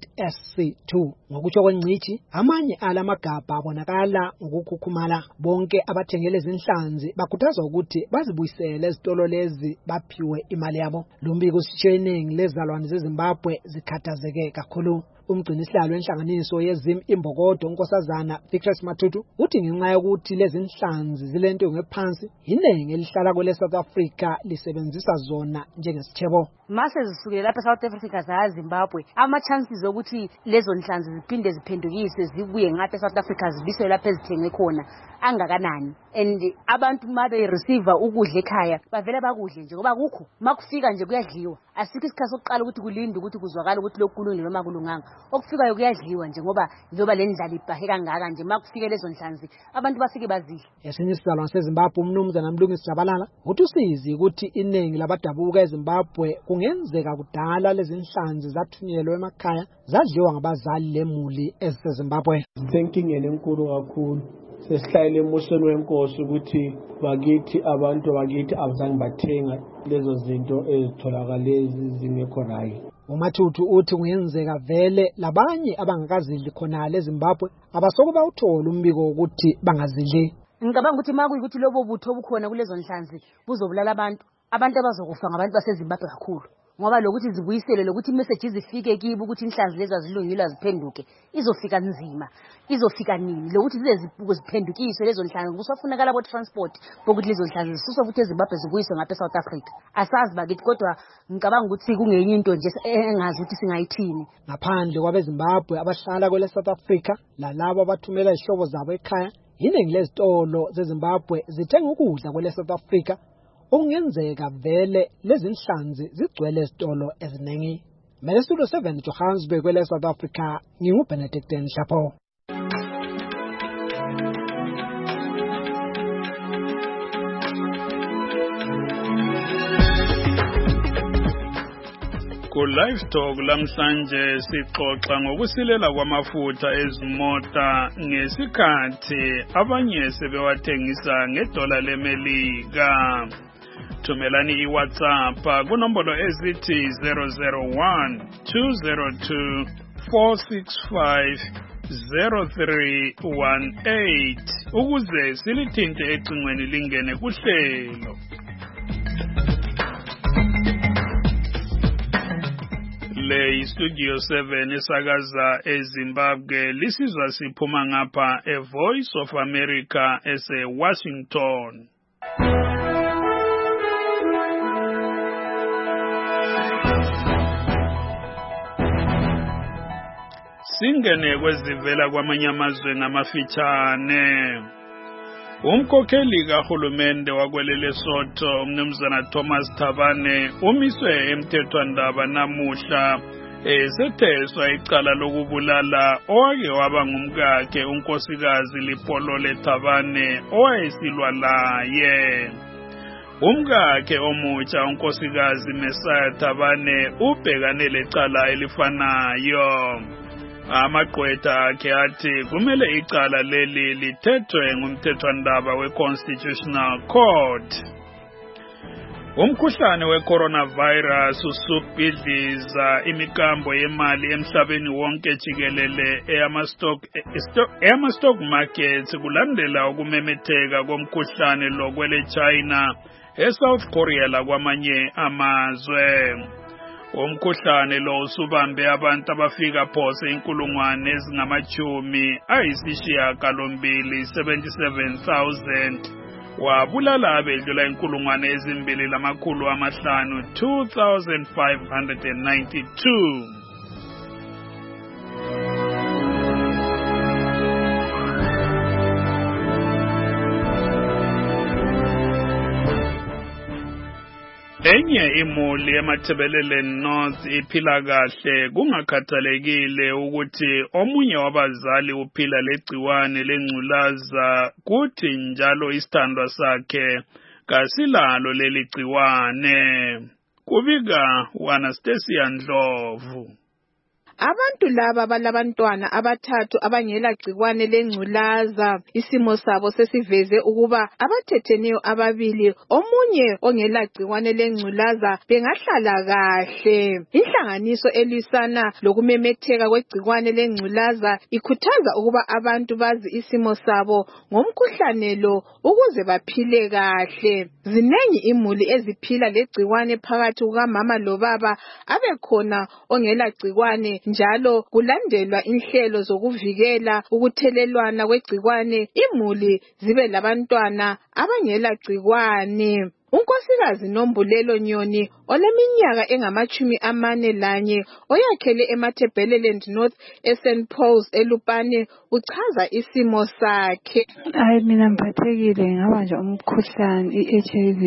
Speaker 13: uZSC2. Ngokutsho kwencitshi, amanye ala magabha abonakala ngokukhukhumala. Bonke abathengele izinhlanzi bakhuthazwa ukuthi bazibuyisele ezitolo lezi baphiwe imali yabo. Lo mbiko usitsho iningi lezalwane zeZimbabwe zikhathazeke kakhulu. Umgcinisihlalo wenhlanganiso yezim imbokodo unkosazana Victor Matutu uthi ngenxa yokuthi lezi inhlanzi zilento ngephansi, iningi elihlala kwele South Africa lisebenzisa zona njengesithebo.
Speaker 26: Mase zisukile lapha South Africa za Zimbabwe, ama chances ukuthi lezo nhlanzi ziphinde ziphendukise zibuye ngapha South Africa zibiswe lapha ezithenge khona angakanani. And abantu mabe receive ukudla ekhaya bavela bakudle nje ngoba kukho makufika nje kuyadliwa. Asikho isikhathi sokuqala ukuthi kulinde ukuthi kuzwakala ukuthi lokulungile noma kulunganga. Okufikayo kuyadliwa nje ngoba le ndlala ibhahe kangaka nje makufike lezo nhlanzi abantu bafike bazidle.
Speaker 13: Esinye isizalwane seZimbabwe umnumzana Mlungisi Jabalala uthi usizi ukuthi iningi labadabuka eZimbabwe kungenzeka kudala lezi inhlanzi zathunyelwa emakhaya zadliwa ngabazali lemuli eziseZimbabwe.
Speaker 14: Thinking enkulu kakhulu sesihlayele emosheni wenkosi ukuthi bakithi abantu bakithi abazange bathenga lezo zinto ezitholakala zingekho right.
Speaker 13: Umathutu uthi kungenzeka vele labanye abangakazidli khona leZimbabwe abasoko bawuthola umbiko ukuthi bangazidli.
Speaker 26: Ngicabanga ukuthi makuyikuthi lobo butho obukhona kulezo nhlanzi buzobulala abantu abazokufa ngabantu baseZimbabwe kakhulu. Ngoba lokuthi zibuyisele lokuthi message zifike kibo ukuthi inhlanzi lezi azilungile aziphenduke izofika nzima, izofika nini lokuthi ziphendukiswe lezo nhlanzi kusafunakala abo transport ukuthi lezo nhlanzi zisuswe futhi eZimbabwe zibuyiswe ngapha eSouth Africa. Asazi bakithi kodwa ngicabanga ukuthi kungenye into nje engazi ukuthi singayithini.
Speaker 13: Ngaphandle kwabeZimbabwe abahlala kwele South Africa lalabo abathumela izihlobo zabo ekhaya, iningi lezitolo zeZimbabwe zithenga ukudla kwele South Africa. Ungenzeka vele lezi inhlanzi zigcwele ezitolo eziningi. Mele Studio 7 Johannesburg kwele South Africa, nginguBenedict Nhlapho.
Speaker 23: Ku live talk lamhlanje sixoxa ngokusilela kwamafutha ezimota ngesikhathi abanye sebewathengisa ngedola leMelika. Thumelani iWhatsApp kunombolo ezithi 001 202 465 0318 ukuze silithinte ecingweni lingene kuhlelo. le Studio 7 esakaza eZimbabwe lisizwa siphuma ngapha eVoice of America ese-Washington. Singene kwezivela kwamanye amazwe ngamafitshane. Umkhokheli kahulumende wakwelele Sotho umnumzana Thomas Thabane umiswe emthethwandaba namuhla esetheswa icala lokubulala owake waba ngumkakhe unkosikazi Lipolole Thabane owayesilwa laye. Umkakhe omutsha unkosikazi Mesaya Thabane ubhekane lecala elifanayo. Amagqwetha akhe athi kumele icala leli lithethwe ngumthethwandaba we-Constitutional Court. Umkhuhlane we-coronavirus usubhidliza imikambo yemali emhlabeni wonke jikelele eyama-stock markets kulandela ukumemetheka komkhuhlane lo kwele China eSouth Korea lakwamanye amazwe. Umkhuhlane lo usubambe abantu abafika phose inkulungwane ezingama-80,000 77,000 wabulala abedlula inkulungwane ezimbili lamakhulu amahlanu 2,592. Enye imuli emathebelele North iphila kahle kungakhathalekile ukuthi omunye wabazali uphila legciwane lengculaza kuthi njalo isithandwa sakhe kasilalo leli gciwane. Kubika Anastasia Ndlovu.
Speaker 15: Abantu laba balabantwana abathathu abangela gciwane lengculaza. Isimo sabo sesiveze ukuba abathetheneyo ababili omunye ongela gciwane lengculaza bengahlala kahle. Inhlanganiso elwisana lokumemetheka kwegciwane lengculaza ikhuthaza ukuba abantu bazi isimo sabo ngomkhuhlane lo ukuze baphile kahle. Zinengi imuli eziphila legciwane phakathi kukamama lobaba abekhona ongela gciwane. Njalo kulandelwa inhlelo zokuvikela ukuthelelwana kwegciwane imuli zibe labantwana abangela gciwane. Unkosikazi Nombulelo Nyoni oleminyaka engama-41 oyakhele eMatabeleland North eSt Paul's eLupane uchaza isimo sakhe.
Speaker 16: Mina ngiphathekile ngaba nje umkhuhlane iHIV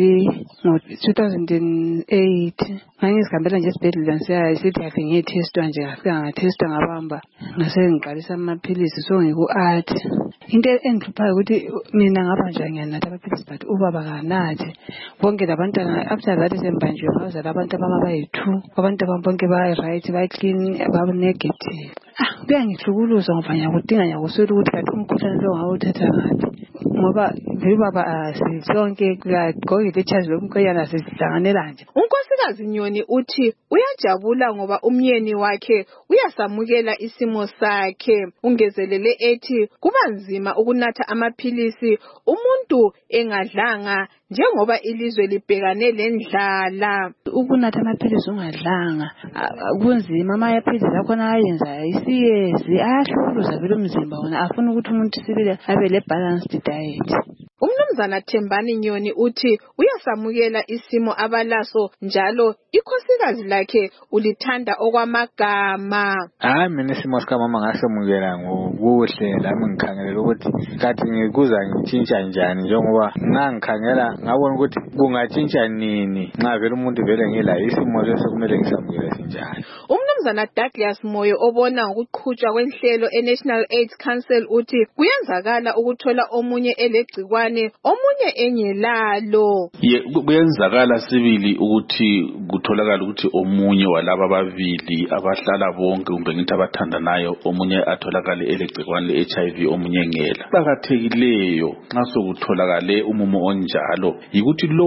Speaker 16: ngo-2008. Ngangizihambela nje esibhedlela sithi afi ngiyethestwa nje afika ngathestwa ngabamba ngasengiqalisa amaphilisi so ngiku-ART. Into engihluphayo ukuthi mina ngaba nje ngiyanatha amaphilisi but ubaba kanathi. Bonke labantwana after that sembanjwe ngazala abantu abayi-2 abantu bonke bayi-right bayi-clean babu-negative. Kuyangihlukuluza ngoba ngiyakudinga ngiyakuswela ukuthi kanti umkhuhlane lo ngawuthatha ngaphi ngoba ubaba sisonke kuyagqokile ichazi lomkhwenyana sizihlanganela nje.
Speaker 15: Unkosikazi Nyoni uthi uyajabula ngoba umyeni wakhe uyasamukela isimo sakhe. Ungezelele ethi kuba nzima ukunatha amaphilisi umuntu engadlanga njengoba ilizwe libhekane lendlala.
Speaker 16: Ukunatha amaphilisi ungadlanga kunzima. Amaphilisi akhona ayenza isiyezi ayahlukuluza vele umzimba wona afuna ukuthi umuntu sibile abe le balanced diet.
Speaker 15: Umnumzana Thembani Nyoni uthi uyasamukela isimo abalaso njalo ikhosikazi lakhe ulithanda okwamagama.
Speaker 17: Mina isimo sikamama ngasemukela ngokuhle lami ngikhangelela ukuthi kathi ngikuza ngitshintsha njani njengoba ngangikhangela ngabona ukuthi kungatshintsha nini nxa vele umuntu vele ngela isimo leso kumele ngisamukele sinjani.
Speaker 15: Umnumzana Douglas Moyo obona ngokuqhutshwa kwenhlelo eNational AIDS Council uthi kuyenzakala ukuthola omunye elegcikwane omunye engelalo.
Speaker 18: Kuyenzakala sibili ukuthi kutholakala ukuthi omunye walaba ababili abahlala bonke kumbe ngithi abathandanayo omunye atholakale elegcikwane le-HIV omunye ngela. Kuqakathekileyo nxa sokutholakale umumo onjalo yikuthi lowo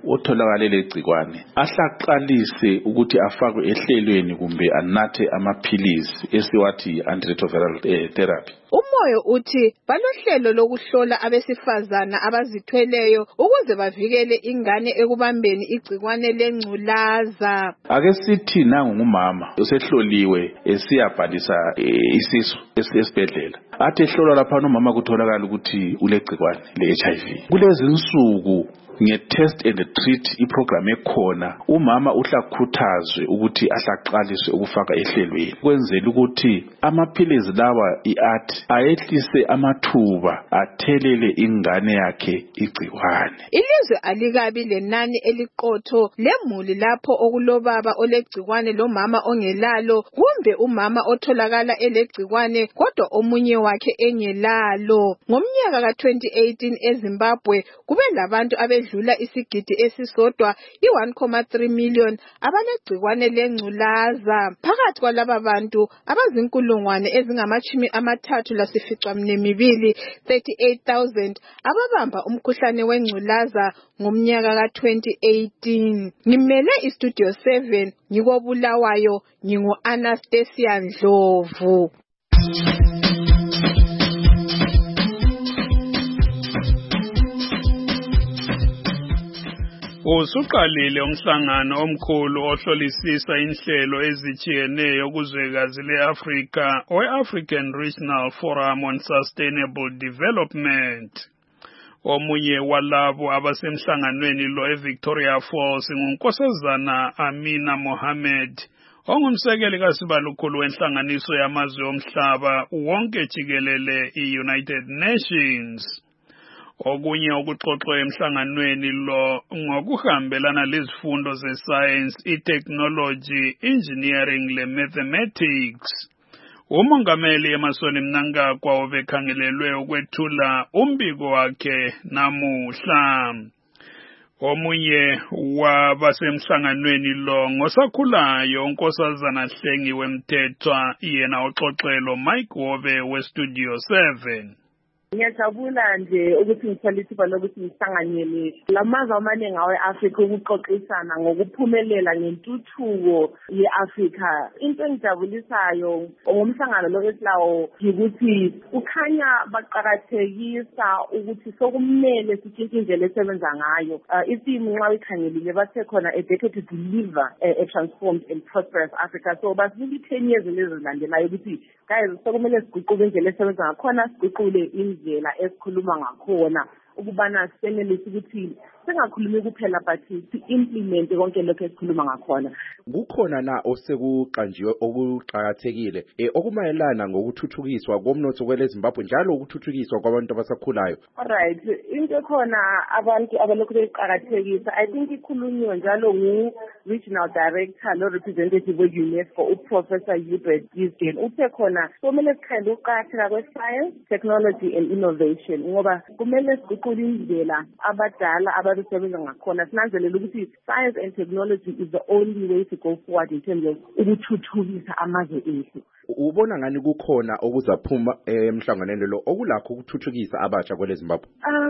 Speaker 18: otholakale legcikwane ahlaqalise ukuthi afakwe ehlelweni kumbe anathe amaphilisi esiwathi antiretroviral therapy.
Speaker 15: Umoyo uthi balohlelo lokuhlola abesifazana abazithweleyo ukuze bavikele ingane ekubambeni igcikwane lengculaza.
Speaker 18: Ake sithi nangu ngumama usehloliwe esiyabhalisa isisu esibhedlela. Athi ehlolwa lapha umama kutholakala ukuthi ulegcikwane le-HIV. Kulezi insuku nge-test and treat iprogram ekhona umama uhlakhuthazwe ukuthi ahlaqaliswe ukufaka ehlelweni kwenzela ukuthi amaphilisi lawa i-ART ayehlise amathuba athelele ingane yakhe igcikwane.
Speaker 15: Ilizwe alikabi lenani eliqotho lemuli lapho okulobaba olegcikwane lomama ongelalo kumbe umama otholakala elegcikwane kodwa omunye wakhe engelalo. Ngomnyaka ka-2018 eZimbabwe kube labantu abedlula isigidi esisodwa i-1.3 million abalegcikwane lengculaza. Phakathi kwalaba bantu abazinkulungwane ezingama-32 38,000 ababamba umkhuhlane wengculaza ngomnyaka ka-2018. Ngimele iStudio 7 ngikobulawayo ngingu-Anastasia Ndlovu.
Speaker 23: Usuqalile umhlangano omkhulu ohlolisisa inhlelo ezitshiyeneyo kuzwekazi le-Afrika we-African Regional Forum on Sustainable Development. Omunye walabo abasemhlanganweni lo eVictoria Falls ngunkosazana Amina Mohammed, ongumsekeli kasibalukhulu wenhlanganiso yamazwe omhlaba wonke jikelele i-United Nations. Okunye okuxoxwe emhlanganweni lo ngokuhambelana lezifundo ze-science, i-technology, engineering le-mathematics. Umongameli Emmerson Mnangagwa ubekhangelelwe ukwethula umbiko wakhe namuhla. Omunye wabasemhlanganweni lo ngosakhulayo unkosazana Hlengiwe Mthethwa yena uxoxelo Mike Wobe weStudio 7.
Speaker 1: Ngiyajabula nje ukuthi ngithole ithuba lokuthi ngihlanganyele lamazwe amaningi awe-Afrika ukuxoxisana ngokuphumelela ngentuthuko ye-Afrika. Into engijabulisayo ngomhlangano lo esilawo ukuthi ukhanya baqakathekisa ukuthi sokumele sitshintshe indlela esebenza ngayo. Isimu nxa uyikhangelile bathe khona a decade to deliver a transformed and prosperous Africa. So basibili 10 years lezilandelayo ukuthi guys sokumele siguqule indlela esebenza ngakhona siguqule indlela esikhuluma ngakhona ukubana senelise ukuthi singakhulumi kuphela but si-implement konke lokho esikhuluma ngakhona.
Speaker 2: Kukhona na osekuqanjiwe okuqhakathekile okumayelana ngokuthuthukiswa komnotho kweleZimbabwe njalo ukuthuthukiswa kwabantu abasakhulayo?
Speaker 1: Alright, into ekhona abantu abalokhu beqhakathekisa I think ikhulunywe njalo ngu-regional director no representative we-UNESCO uProfessor Hubert Gisden uthe khona kumele sikhande ukuqakatheka kwe-science, technology and innovation ngoba kumele siguqule indlela abadala ababesebenza ngakhona sinanzelela ukuthi science and technology is the only way to go forward in terms of ukuthuthukisa amazwe ethu.
Speaker 2: Ubona ngani kukhona okuzaphuma emhlanganweni lo okulakho ukuthuthukisa abatsha kweleZimbabwe?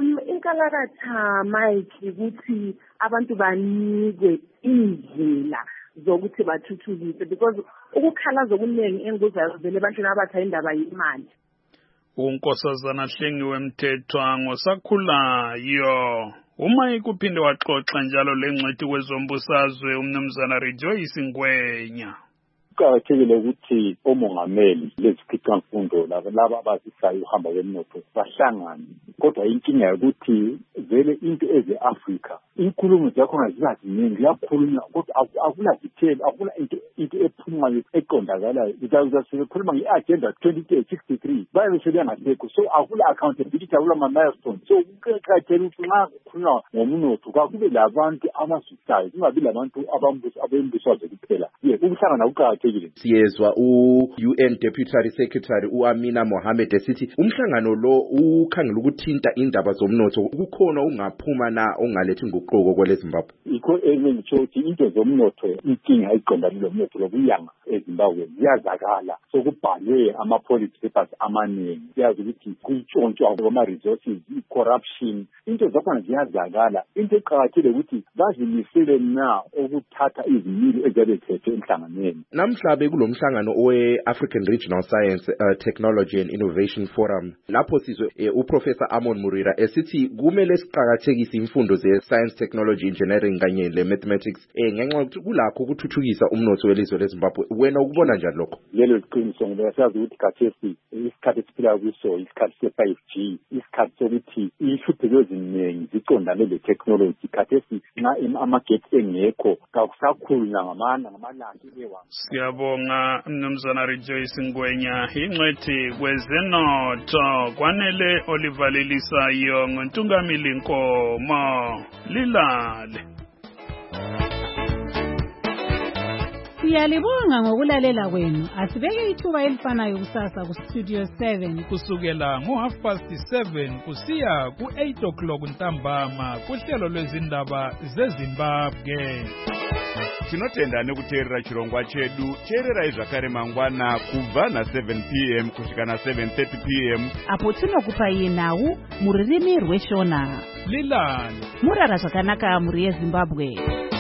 Speaker 1: Inkalakatha Mike ukuthi abantu banikwe indlela zokuthi bathuthukise because ukukhalaza okuningi engikuzayo vele ebantwini abatha indaba yimali.
Speaker 23: Unkosazana Hlengiwe Mthethwa ngosakhulayo. Uma ikuphinde waxoxa njalo lengcwethi kwezombusazwe umnumzana Rejoice Ngwenya.
Speaker 3: Kuqakathekile ukuthi omongameli lezikhicamfundo laba abazisayo uhamba kwemnotho bahlangane kodwa inkinga ukuthi vele into eze-Afrika inkulumo zakhona ziba ziningi ziyakhulunywa kodwa akula detail akula into ephumayo eqondakalayo uzasikhuluma nge-agenda 2063 baye sebengasekho so akula accountability akula ma-milestone so kuqakathekile ukuthi nxa kukhulunywa ngomnotho kakube labantu abasusayo kungabi labantu abembusazwe kuphela ukuhlangana kuqakathekile.
Speaker 2: Siyezwa u-UN Deputy Secretary u-Amina Mohammed esithi umhlangano lo ukhangela ukuthinta indaba zomnotho kukhona ungaphuma na ongalethi inguquko kwele Zimbabwe.
Speaker 3: Ikho engitsho ukuthi into zomnotho inkinga iqondane lomnotho lokuyanga eZimbabwe ziyazakala sokubhalwe ama-policy papers amaningi siyazi ukuthi kuyitshontshwa kwama-resources i-corruption into zakhona ziyazakala into eqakathekile ukuthi bazimisele na ukuthatha izimilo eziyabe zithethwe emhlanganweni.
Speaker 2: Namhla bekulo mhlangano we-African Regional Science Technology and Innovation Forum lapho sizwe uProfessor Amon Murira esithi kumele siqhakathekise imfundo ze-science, technology, engineering kanye le-mathematics ngenxa yokuthi kulakho ukuthuthukisa umnotho welizwe leZimbabwe. Wena ukubona njani lokho?
Speaker 3: Lelo liqiniso ngoba siyazi ukuthi khathesi isikhathi esiphila kuso isikhathi se-5G isikhathi sokuthi ihlupho eziningi zicondane le-technology khathesi nxa amagetsi engekho kakusakhulunywa ngamalanga ewa.
Speaker 23: Siyabonga Mnumzana Rejoice Ngwenya ingcwethi kwezenotho kwanele olivalelisayo ngontungamili Nkomo lilale.
Speaker 11: Siyalibonga ngokulalela kwenu. Asibeke ithuba elifanayo kusasa ku Studio 7
Speaker 23: kusukela ngo7:30 kusiya ku8 ntambama kuhlelo lwezindaba zeZimbabwe.
Speaker 5: Tinotenda nekuteerera chirongwa chedu. Teererai zvakare mangwana kubva na7 p.m. kusvika na7:30 p.m.
Speaker 11: apo tinokupai nhau mururimi rweShona.
Speaker 23: Lilale
Speaker 11: murara zvakanaka muri yeZimbabwe.